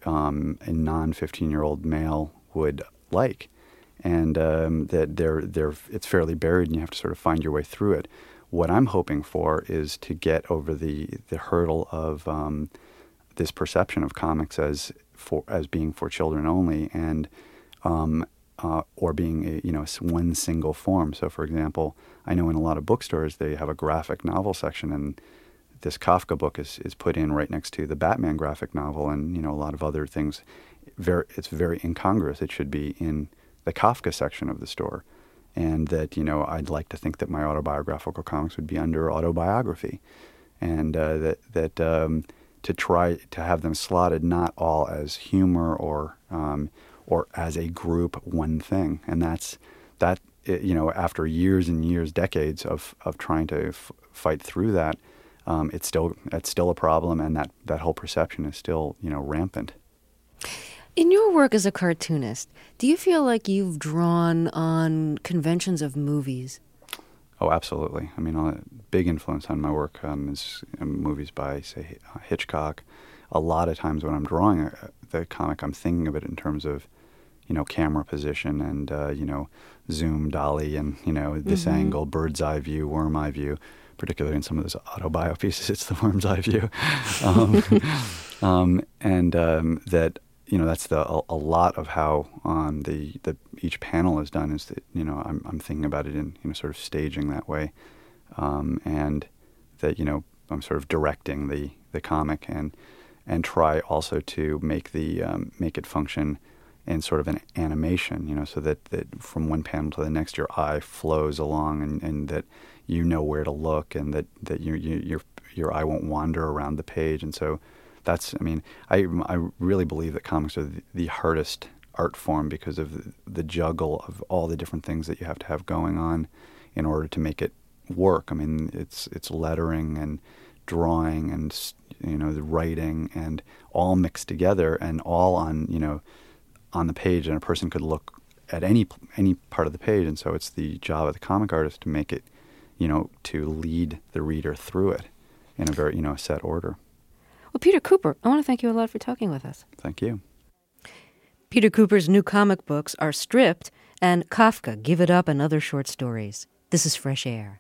um, a non-fifteen-year-old male would like, and um, that they're they're it's fairly buried, and you have to sort of find your way through it. What I'm hoping for is to get over the the hurdle of um, this perception of comics as for as being for children only, and um, uh, or being a, you know one single form. So, for example, I know in a lot of bookstores they have a graphic novel section, and this Kafka book is, is put in right next to the Batman graphic novel, and you know a lot of other things. Very, it's very incongruous. It should be in the Kafka section of the store, and that you know I'd like to think that my autobiographical comics would be under autobiography, and uh, that that um, to try to have them slotted not all as humor or um, or as a group one thing, and that's that you know after years and years, decades of of trying to f- fight through that. Um, it's still it's still a problem, and that, that whole perception is still, you know, rampant. In your work as a cartoonist, do you feel like you've drawn on conventions of movies? Oh, absolutely. I mean, a big influence on my work um, is um, movies by, say, Hitchcock. A lot of times when I'm drawing a, the comic, I'm thinking of it in terms of, you know, camera position and, uh, you know, zoom, dolly, and, you know, this mm-hmm. angle, bird's eye view, worm eye view. Particularly in some of those autobio pieces, it's the worm's eye view, um, um, and um, that you know that's the a, a lot of how um, the the each panel is done is that you know I'm I'm thinking about it in you know sort of staging that way, um, and that you know I'm sort of directing the, the comic and and try also to make the um, make it function in sort of an animation, you know, so that, that from one panel to the next your eye flows along and, and that you know where to look and that, that you, you, your your eye won't wander around the page. And so that's, I mean, I, I really believe that comics are the, the hardest art form because of the, the juggle of all the different things that you have to have going on in order to make it work. I mean, it's it's lettering and drawing and, you know, the writing and all mixed together and all on, you know, on the page, and a person could look at any any part of the page, and so it's the job of the comic artist to make it, you know, to lead the reader through it in a very, you know, set order. Well, Peter Cooper, I want to thank you a lot for talking with us. Thank you. Peter Cooper's new comic books are Stripped and Kafka, Give It Up, and Other Short Stories. This is Fresh Air.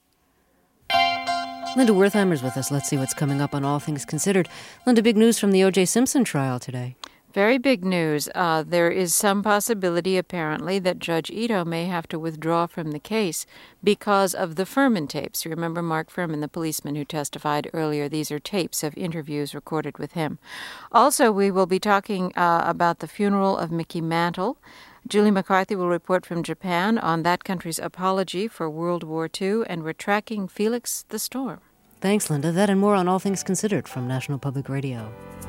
Linda Wertheimer's with us. Let's see what's coming up on All Things Considered. Linda, big news from the O J Simpson trial today. Very big news. Uh, there is some possibility, apparently, that Judge Ito may have to withdraw from the case because of the Furman tapes. You remember Mark Furman, the policeman who testified earlier? These are tapes of interviews recorded with him. Also, we will be talking uh, about the funeral of Mickey Mantle. Julie McCarthy will report from Japan on that country's apology for World War Two, and we're tracking Felix the Storm. Thanks, Linda. That and more on All Things Considered from National Public Radio.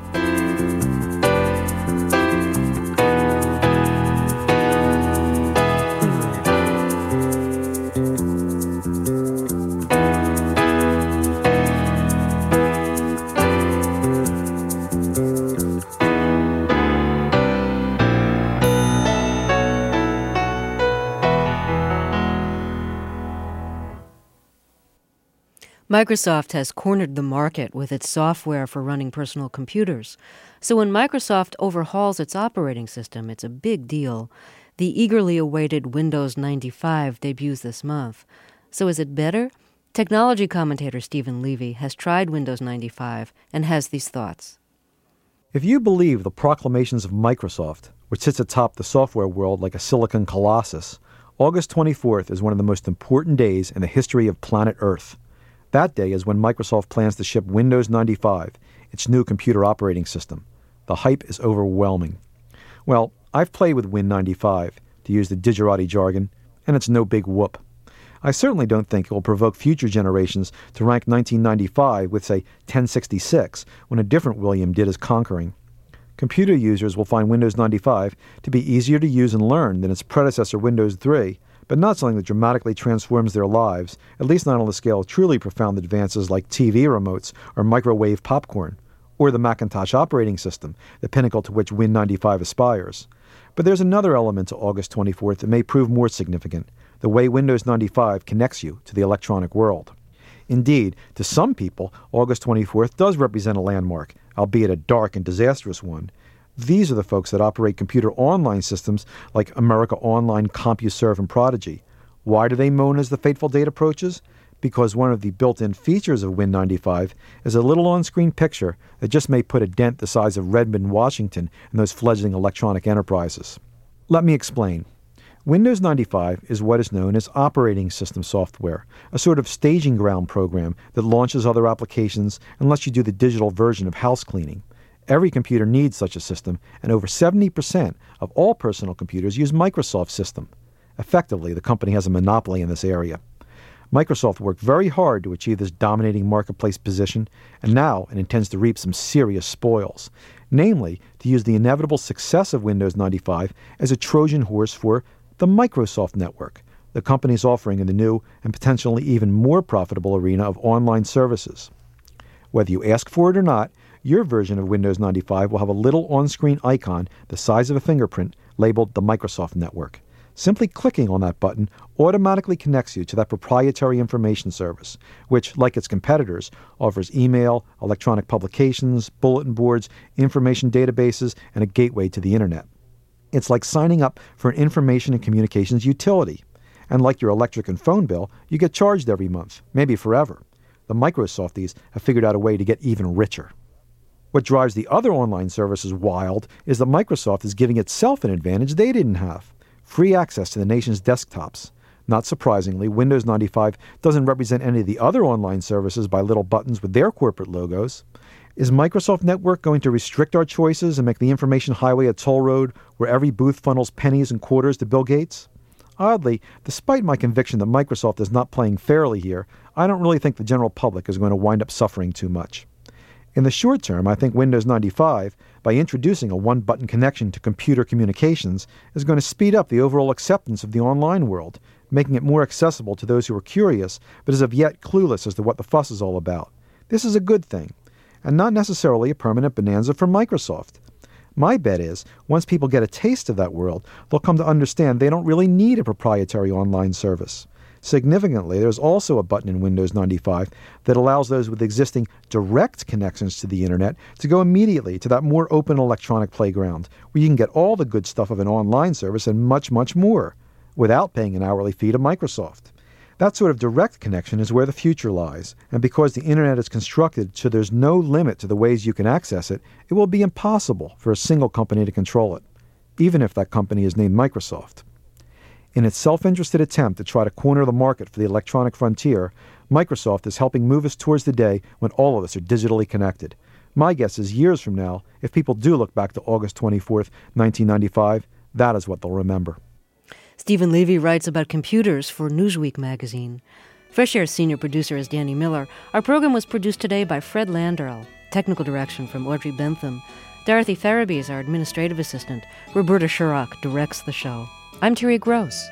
Microsoft has cornered the market with its software for running personal computers. So when Microsoft overhauls its operating system, it's a big deal. The eagerly awaited Windows ninety-five debuts this month. So is it better? Technology commentator Stephen Levy has tried Windows ninety-five and has these thoughts. If you believe the proclamations of Microsoft, which sits atop the software world like a silicon colossus, August twenty-fourth is one of the most important days in the history of planet Earth. That day is when Microsoft plans to ship Windows ninety-five, its new computer operating system. The hype is overwhelming. Well, I've played with Win ninety-five, to use the Digerati jargon, and it's no big whoop. I certainly don't think it will provoke future generations to rank nineteen ninety-five with, say, ten sixty-six, when a different William did his conquering. Computer users will find Windows ninety-five to be easier to use and learn than its predecessor Windows three, but not something that dramatically transforms their lives, at least not on the scale of truly profound advances like T V remotes or microwave popcorn, or the Macintosh operating system, the pinnacle to which Win ninety-five aspires. But there's another element to August twenty-fourth that may prove more significant, the way Windows ninety-five connects you to the electronic world. Indeed, to some people, August twenty-fourth does represent a landmark, albeit a dark and disastrous one. These are the folks that operate computer online systems like America Online, CompuServe, and Prodigy. Why do they moan as the fateful date approaches? Because one of the built-in features of Win ninety-five is a little on-screen picture that just may put a dent the size of Redmond, Washington in those fledgling electronic enterprises. Let me explain. Windows ninety-five is what is known as operating system software, a sort of staging ground program that launches other applications and lets you do the digital version of house cleaning. Every computer needs such a system, and over seventy percent of all personal computers use Microsoft's system. Effectively, the company has a monopoly in this area. Microsoft worked very hard to achieve this dominating marketplace position, and now it intends to reap some serious spoils, namely to use the inevitable success of Windows ninety-five as a Trojan horse for the Microsoft Network, the company's offering in the new and potentially even more profitable arena of online services. Whether you ask for it or not, your version of Windows ninety-five will have a little on-screen icon the size of a fingerprint labeled the Microsoft Network. Simply clicking on that button automatically connects you to that proprietary information service, which, like its competitors, offers email, electronic publications, bulletin boards, information databases, and a gateway to the Internet. It's like signing up for an information and communications utility. And like your electric and phone bill, you get charged every month, maybe forever. The Microsofties have figured out a way to get even richer. What drives the other online services wild is that Microsoft is giving itself an advantage they didn't have: free access to the nation's desktops. Not surprisingly, Windows ninety-five doesn't represent any of the other online services by little buttons with their corporate logos. Is Microsoft Network going to restrict our choices and make the information highway a toll road where every booth funnels pennies and quarters to Bill Gates? Oddly, despite my conviction that Microsoft is not playing fairly here, I don't really think the general public is going to wind up suffering too much. In the short term, I think Windows ninety-five, by introducing a one-button connection to computer communications, is going to speed up the overall acceptance of the online world, making it more accessible to those who are curious but as of yet clueless as to what the fuss is all about. This is a good thing, and not necessarily a permanent bonanza for Microsoft. My bet is, once people get a taste of that world, they'll come to understand they don't really need a proprietary online service. Significantly, there's also a button in Windows ninety-five that allows those with existing direct connections to the Internet to go immediately to that more open electronic playground, where you can get all the good stuff of an online service and much, much more, without paying an hourly fee to Microsoft. That sort of direct connection is where the future lies, and because the Internet is constructed so there's no limit to the ways you can access it, it will be impossible for a single company to control it, even if that company is named Microsoft. In its self-interested attempt to try to corner the market for the electronic frontier, Microsoft is helping move us towards the day when all of us are digitally connected. My guess is years from now, if people do look back to August twenty-fourth, nineteen ninety-five, that is what they'll remember. Stephen Levy writes about computers for Newsweek magazine. Fresh Air's senior producer is Danny Miller. Our program was produced today by Fred Landerl. Technical direction from Audrey Bentham. Dorothy Farabee is our administrative assistant. Roberta Shurrock directs the show. I'm Terry Gross.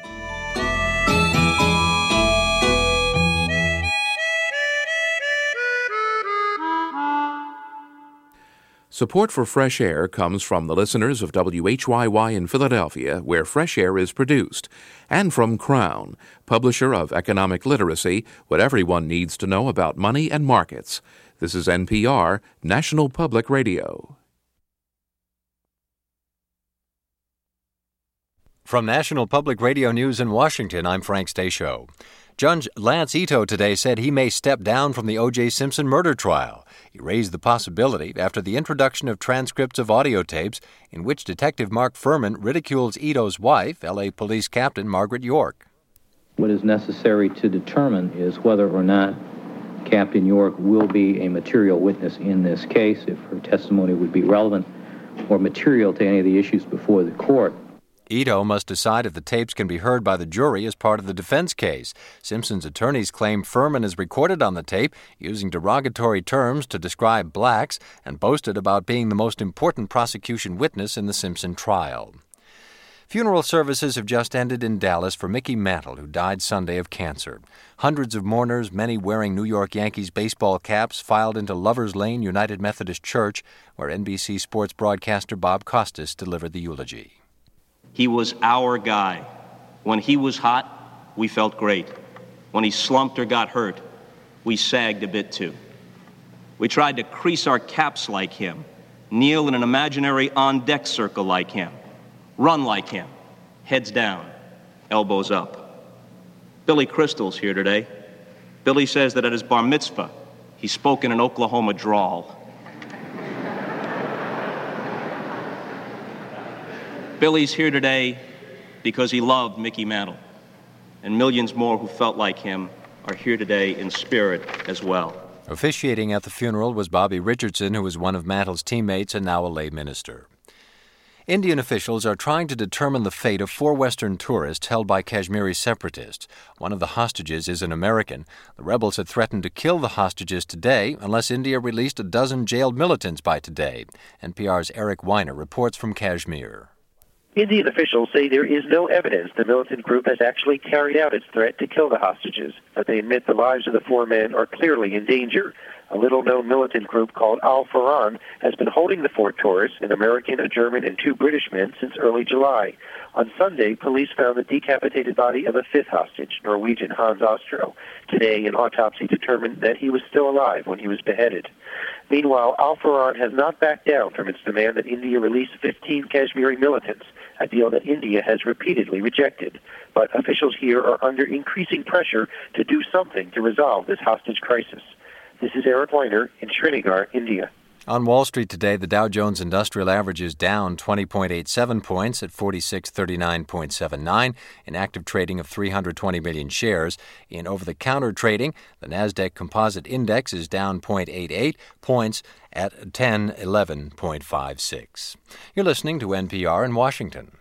Support for Fresh Air comes from the listeners of W H Y Y in Philadelphia, where Fresh Air is produced, and from Crown, publisher of Economic Literacy, what everyone needs to know about money and markets. This is N P R, National Public Radio. From National Public Radio News in Washington, I'm Frank Stasio. Judge Lance Ito today said he may step down from the O J. Simpson murder trial. He raised the possibility after the introduction of transcripts of audio tapes in which Detective Mark Furman ridicules Ito's wife, L A Police Captain Margaret York. What is necessary to determine is whether or not Captain York will be a material witness in this case, if her testimony would be relevant or material to any of the issues before the court. Ito must decide if the tapes can be heard by the jury as part of the defense case. Simpson's attorneys claim Furman is recorded on the tape using derogatory terms to describe blacks and boasted about being the most important prosecution witness in the Simpson trial. Funeral services have just ended in Dallas for Mickey Mantle, who died Sunday of cancer. Hundreds of mourners, many wearing New York Yankees baseball caps, filed into Lover's Lane United Methodist Church, where N B C Sports broadcaster Bob Costas delivered the eulogy. He was our guy. When he was hot, we felt great. When he slumped or got hurt, we sagged a bit too. We tried to crease our caps like him, kneel in an imaginary on-deck circle like him, run like him, heads down, elbows up. Billy Crystal's here today. Billy says that at his bar mitzvah, he spoke in an Oklahoma drawl. Billy's here today because he loved Mickey Mantle, and millions more who felt like him are here today in spirit as well. Officiating at the funeral was Bobby Richardson, who was one of Mantle's teammates and now a lay minister. Indian officials are trying to determine the fate of four Western tourists held by Kashmiri separatists. One of the hostages is an American. The rebels had threatened to kill the hostages today unless India released a dozen jailed militants by today. N P R's Eric Weiner reports from Kashmir. Indian officials say there is no evidence the militant group has actually carried out its threat to kill the hostages, but they admit the lives of the four men are clearly in danger. A little-known militant group called Al-Faran has been holding the four tourists, an American, a German, and two British men, since early July. On Sunday, police found the decapitated body of a fifth hostage, Norwegian Hans Ostro. Today, an autopsy determined that he was still alive when he was beheaded. Meanwhile, Al-Faran has not backed down from its demand that India release fifteen Kashmiri militants, a deal that India has repeatedly rejected. But officials here are under increasing pressure to do something to resolve this hostage crisis. This is Eric Weiner in Srinagar, India. On Wall Street today, the Dow Jones Industrial Average is down twenty point eight seven points at forty-six thirty-nine point seven nine, in active trading of three hundred twenty million shares. In over-the-counter trading, the Nasdaq Composite Index is down zero point eight eight points at ten eleven point five six. You're listening to N P R in Washington.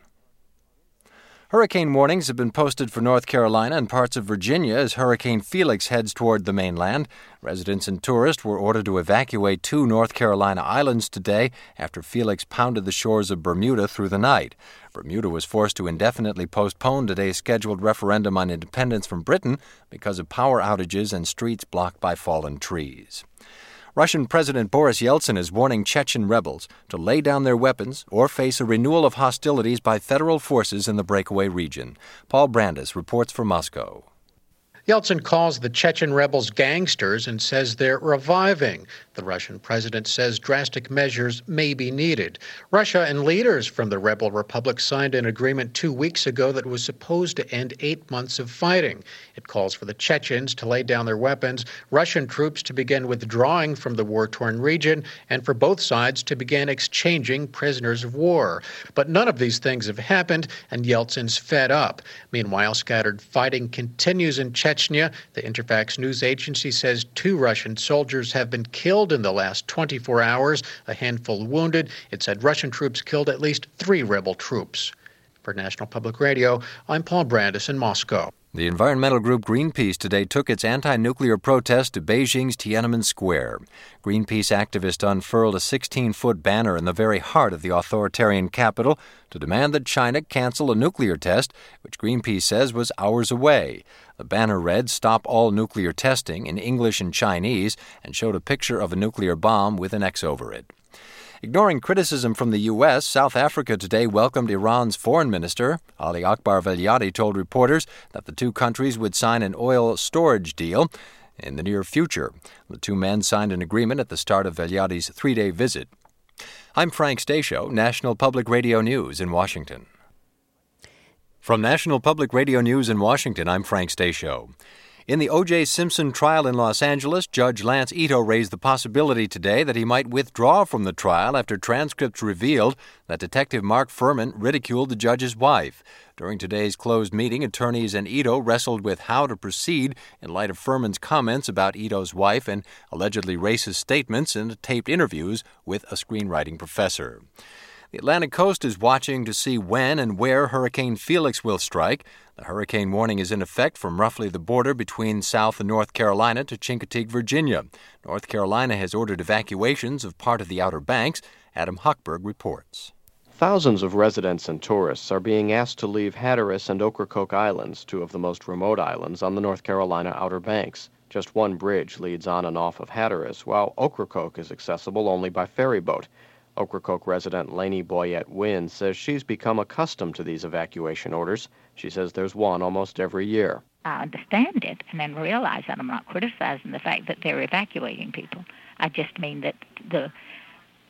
Hurricane warnings have been posted for North Carolina and parts of Virginia as Hurricane Felix heads toward the mainland. Residents and tourists were ordered to evacuate two North Carolina islands today after Felix pounded the shores of Bermuda through the night. Bermuda was forced to indefinitely postpone today's scheduled referendum on independence from Britain because of power outages and streets blocked by fallen trees. Russian President Boris Yeltsin is warning Chechen rebels to lay down their weapons or face a renewal of hostilities by federal forces in the breakaway region. Paul Brandis reports from Moscow. Yeltsin calls the Chechen rebels gangsters and says they're reviving. The Russian president says drastic measures may be needed. Russia and leaders from the rebel republic signed an agreement two weeks ago that was supposed to end eight months of fighting. It calls for the Chechens to lay down their weapons, Russian troops to begin withdrawing from the war-torn region, and for both sides to begin exchanging prisoners of war. But none of these things have happened, and Yeltsin's fed up. Meanwhile, scattered fighting continues in Chechnya. The Interfax news agency says two Russian soldiers have been killed in the last twenty-four hours, a handful wounded. It said Russian troops killed at least three rebel troops. For National Public Radio, I'm Paul Brandis in Moscow. The environmental group Greenpeace today took its anti-nuclear protest to Beijing's Tiananmen Square. Greenpeace activists unfurled a sixteen-foot banner in the very heart of the authoritarian capital to demand that China cancel a nuclear test, which Greenpeace says was hours away. The banner read, "Stop all nuclear testing," in English and Chinese, and showed a picture of a nuclear bomb with an X over it. Ignoring criticism from the U S, South Africa today welcomed Iran's foreign minister. Ali Akbar Velayati told reporters that the two countries would sign an oil storage deal in the near future. The two men signed an agreement at the start of Velayati's three-day visit. I'm Frank Stasio, National Public Radio News in Washington. From National Public Radio News in Washington, I'm Frank Stasio. In the O J. Simpson trial in Los Angeles, Judge Lance Ito raised the possibility today that he might withdraw from the trial after transcripts revealed that Detective Mark Fuhrman ridiculed the judge's wife. During today's closed meeting, attorneys and Ito wrestled with how to proceed in light of Fuhrman's comments about Ito's wife and allegedly racist statements in taped interviews with a screenwriting professor. The Atlantic coast is watching to see when and where Hurricane Felix will strike. The hurricane warning is in effect from roughly the border between South and North Carolina to Chincoteague, Virginia. North Carolina has ordered evacuations of part of the Outer Banks. Adam Hochberg reports. Thousands of residents and tourists are being asked to leave Hatteras and Ocracoke Islands, two of the most remote islands on the North Carolina Outer Banks. Just one bridge leads on and off of Hatteras, while Ocracoke is accessible only by ferry boat. Ocracoke resident Lainey Boyette Wynn says she's become accustomed to these evacuation orders. She says there's one almost every year. I understand it and then realize that I'm not criticizing the fact that they're evacuating people. I just mean that the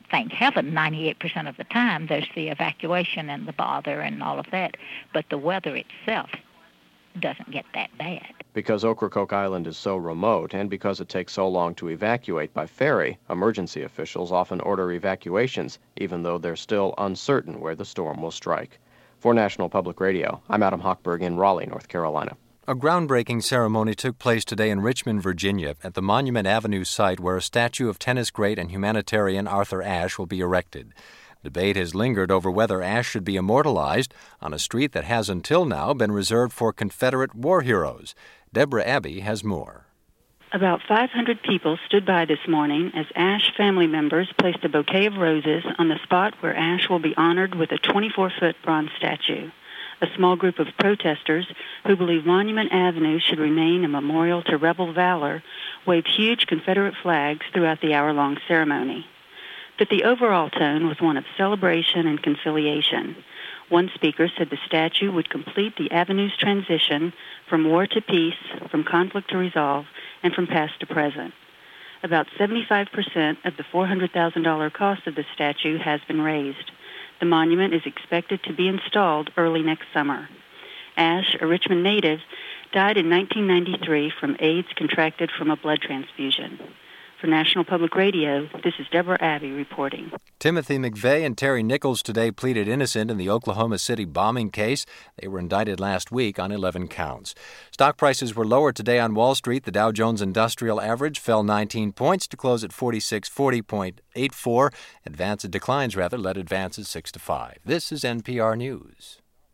thank heaven, ninety-eight percent of the time, there's the evacuation and the bother and all of that. But the weather itself doesn't get that bad. Because Ocracoke Island is so remote and because it takes so long to evacuate by ferry, emergency officials often order evacuations, even though they're still uncertain where the storm will strike. For National Public Radio, I'm Adam Hochberg in Raleigh, North Carolina. A groundbreaking ceremony took place today in Richmond, Virginia, at the Monument Avenue site where a statue of tennis great and humanitarian Arthur Ashe will be erected. Debate has lingered over whether Ashe should be immortalized on a street that has until now been reserved for Confederate war heroes. Deborah Abbey has more. About five hundred people stood by this morning as Ashe family members placed a bouquet of roses on the spot where Ashe will be honored with a twenty-four foot bronze statue. A small group of protesters who believe Monument Avenue should remain a memorial to rebel valor waved huge Confederate flags throughout the hour-long ceremony. But the overall tone was one of celebration and conciliation. One speaker said the statue would complete the Avenue's transition from war to peace, from conflict to resolve, and from past to present. About seventy-five percent of the four hundred thousand dollars cost of the statue has been raised. The monument is expected to be installed early next summer. Ashe, a Richmond native, died in nineteen ninety-three from AIDS contracted from a blood transfusion. For National Public Radio, this is Deborah Abbey reporting. Timothy McVeigh and Terry Nichols today pleaded innocent in the Oklahoma City bombing case. They were indicted last week on eleven counts. Stock prices were lower today on Wall Street. The Dow Jones Industrial Average fell nineteen points to close at forty-six forty point eight four. Advance declines, rather, led advances six to five. This is N P R News.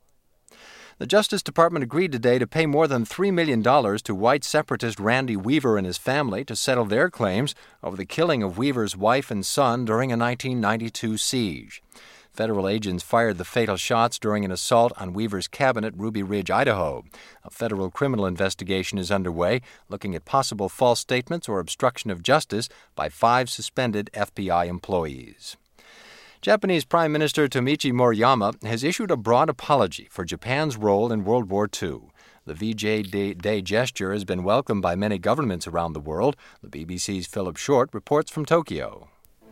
The Justice Department agreed today to pay more than three million dollars to white separatist Randy Weaver and his family to settle their claims over the killing of Weaver's wife and son during a nineteen ninety-two siege. Federal agents fired the fatal shots during an assault on Weaver's cabin at Ruby Ridge, Idaho. A federal criminal investigation is underway, looking at possible false statements or obstruction of justice by five suspended F B I employees. Japanese Prime Minister Tomichi Moriyama has issued a broad apology for Japan's role in World War Two. The V J Day gesture has been welcomed by many governments around the world. The B B C's Philip Short reports from Tokyo.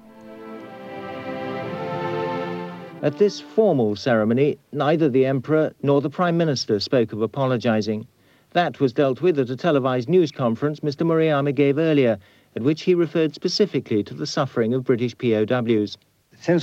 At this formal ceremony, neither the Emperor nor the Prime Minister spoke of apologizing. That was dealt with at a televised news conference Mister Moriyama gave earlier, at which he referred specifically to the suffering of British P O Ws. I've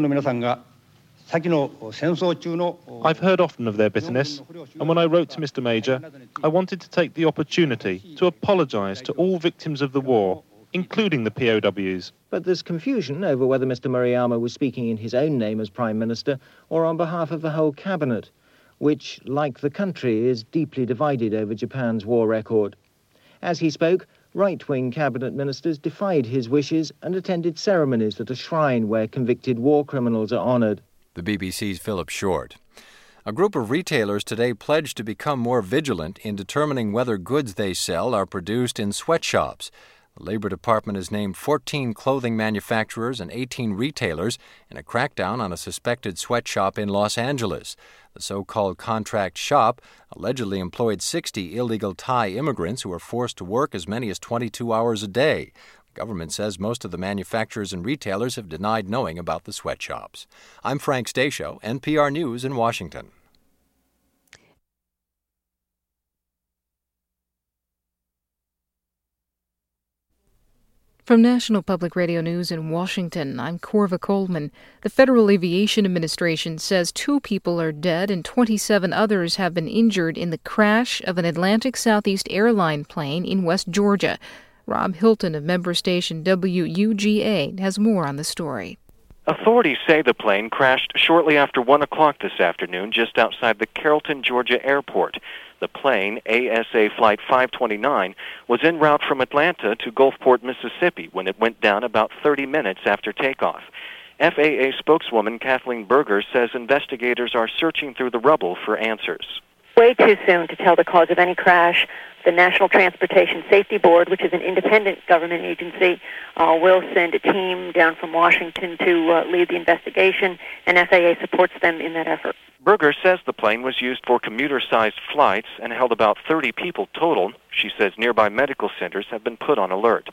heard often of their bitterness, and when I wrote to Mister Major, I wanted to take the opportunity to apologise to all victims of the war, including the P O Ws. But there's confusion over whether Mister Moriyama was speaking in his own name as Prime Minister or on behalf of the whole Cabinet, which, like the country, is deeply divided over Japan's war record. As he spoke, right-wing cabinet ministers defied his wishes and attended ceremonies at a shrine where convicted war criminals are honoured. The B B C's Philip Short. A group of retailers today pledged to become more vigilant in determining whether goods they sell are produced in sweatshops. The Labor Department has named fourteen clothing manufacturers and eighteen retailers in a crackdown on a suspected sweatshop in Los Angeles. The so-called contract shop allegedly employed sixty illegal Thai immigrants who were forced to work as many as twenty-two hours a day. The government says most of the manufacturers and retailers have denied knowing about the sweatshops. I'm Frank Stasio, N P R News in Washington. From National Public Radio News in Washington, I'm Corva Coleman. The Federal Aviation Administration says two people are dead and twenty-seven others have been injured in the crash of an Atlantic Southeast airline plane in West Georgia. Rob Hilton of member station W U G A has more on the story. Authorities say the plane crashed shortly after one o'clock this afternoon just outside the Carrollton, Georgia airport. The plane, A S A Flight five twenty-nine, was en route from Atlanta to Gulfport, Mississippi, when it went down about thirty minutes after takeoff. F A A spokeswoman Kathleen Berger says investigators are searching through the rubble for answers. Way too soon to tell the cause of any crash. The National Transportation Safety Board, which is an independent government agency, uh, will send a team down from Washington to uh, lead the investigation, and F A A supports them in that effort. Berger says the plane was used for commuter-sized flights and held about thirty people total. She says nearby medical centers have been put on alert.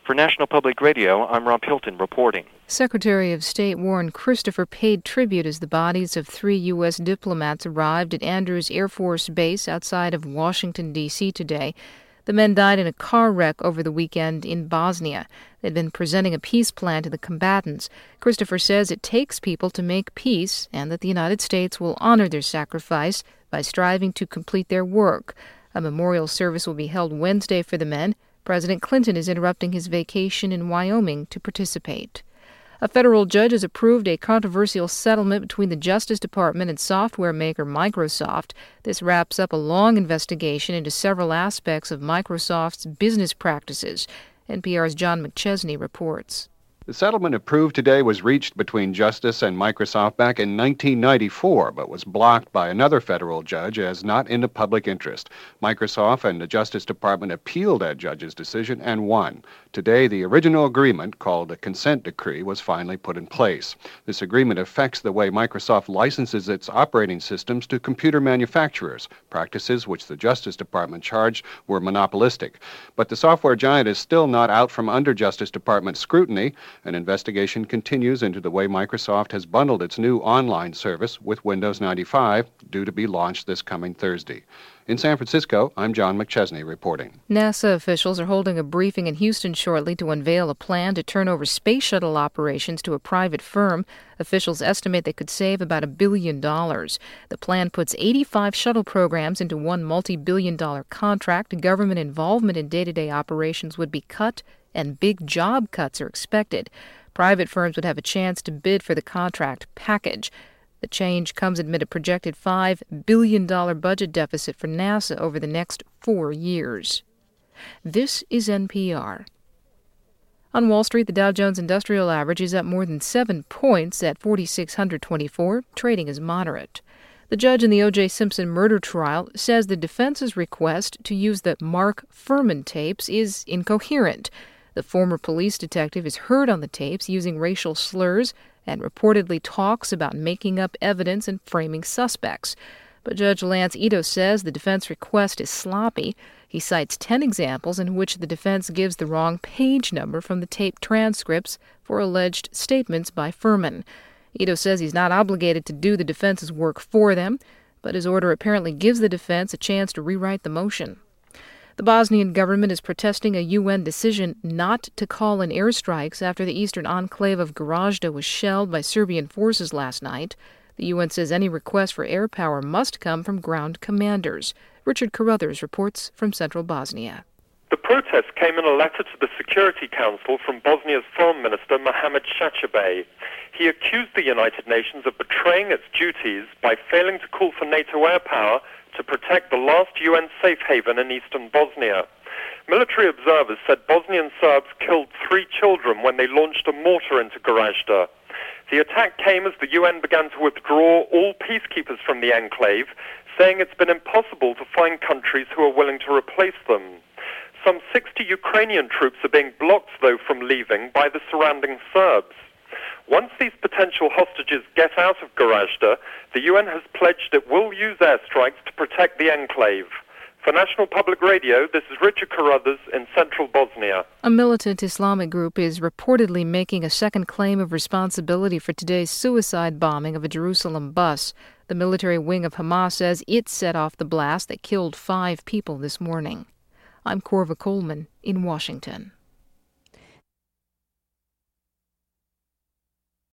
For National Public Radio, I'm Rob Hilton reporting. Secretary of State Warren Christopher paid tribute as the bodies of three U S diplomats arrived at Andrews Air Force Base outside of Washington, D C today. The men died in a car wreck over the weekend in Bosnia. They'd been presenting a peace plan to the combatants. Christopher says it takes people to make peace and that the United States will honor their sacrifice by striving to complete their work. A memorial service will be held Wednesday for the men. President Clinton is interrupting his vacation in Wyoming to participate. A federal judge has approved a controversial settlement between the Justice Department and software maker Microsoft. This wraps up a long investigation into several aspects of Microsoft's business practices. N P R's John McChesney reports. The settlement approved today was reached between Justice and Microsoft back in nineteen ninety-four, but was blocked by another federal judge as not in the public interest. Microsoft and the Justice Department appealed that judge's decision and won. Today, the original agreement, called a consent decree, was finally put in place. This agreement affects the way Microsoft licenses its operating systems to computer manufacturers, practices which the Justice Department charged were monopolistic. But the software giant is still not out from under Justice Department scrutiny. An investigation continues into the way Microsoft has bundled its new online service with Windows ninety-five, due to be launched this coming Thursday. In San Francisco, I'm John McChesney reporting. NASA officials are holding a briefing in Houston shortly to unveil a plan to turn over space shuttle operations to a private firm. Officials estimate they could save about a billion dollars. The plan puts eighty-five shuttle programs into one multi-billion dollar contract. Government involvement in day-to-day operations would be cut, and big job cuts are expected. Private firms would have a chance to bid for the contract package. The change comes amid a projected five billion dollars budget deficit for NASA over the next four years. This is N P R. On Wall Street, the Dow Jones Industrial Average is up more than seven points at four thousand six hundred twenty-four. Trading is moderate. The judge in the O J. Simpson murder trial says the defense's request to use the Mark Fuhrman tapes is incoherent. The former police detective is heard on the tapes using racial slurs and reportedly talks about making up evidence and framing suspects. But Judge Lance Ito says the defense request is sloppy. He cites ten examples in which the defense gives the wrong page number from the tape transcripts for alleged statements by Fuhrman. Ito says he's not obligated to do the defense's work for them, but his order apparently gives the defense a chance to rewrite the motion. The Bosnian government is protesting a U N decision not to call in airstrikes after the eastern enclave of Gorazda was shelled by Serbian forces last night. The U N says any request for air power must come from ground commanders. Richard Carruthers reports from central Bosnia. The protest came in a letter to the Security Council from Bosnia's Foreign Minister Mohamed Shacibay. He accused the United Nations of betraying its duties by failing to call for NATO air power to protect the last U N safe haven in eastern Bosnia. Military observers said Bosnian Serbs killed three children when they launched a mortar into Gorazda. The attack came as the U N began to withdraw all peacekeepers from the enclave, saying it's been impossible to find countries who are willing to replace them. Some sixty Ukrainian troops are being blocked, though, from leaving by the surrounding Serbs. Once these potential hostages get out of Gorazda, the U N has pledged it will use airstrikes to protect the enclave. For National Public Radio, this is Richard Carruthers in central Bosnia. A militant Islamic group is reportedly making a second claim of responsibility for today's suicide bombing of a Jerusalem bus. The military wing of Hamas says it set off the blast that killed five people this morning. I'm Corva Coleman in Washington.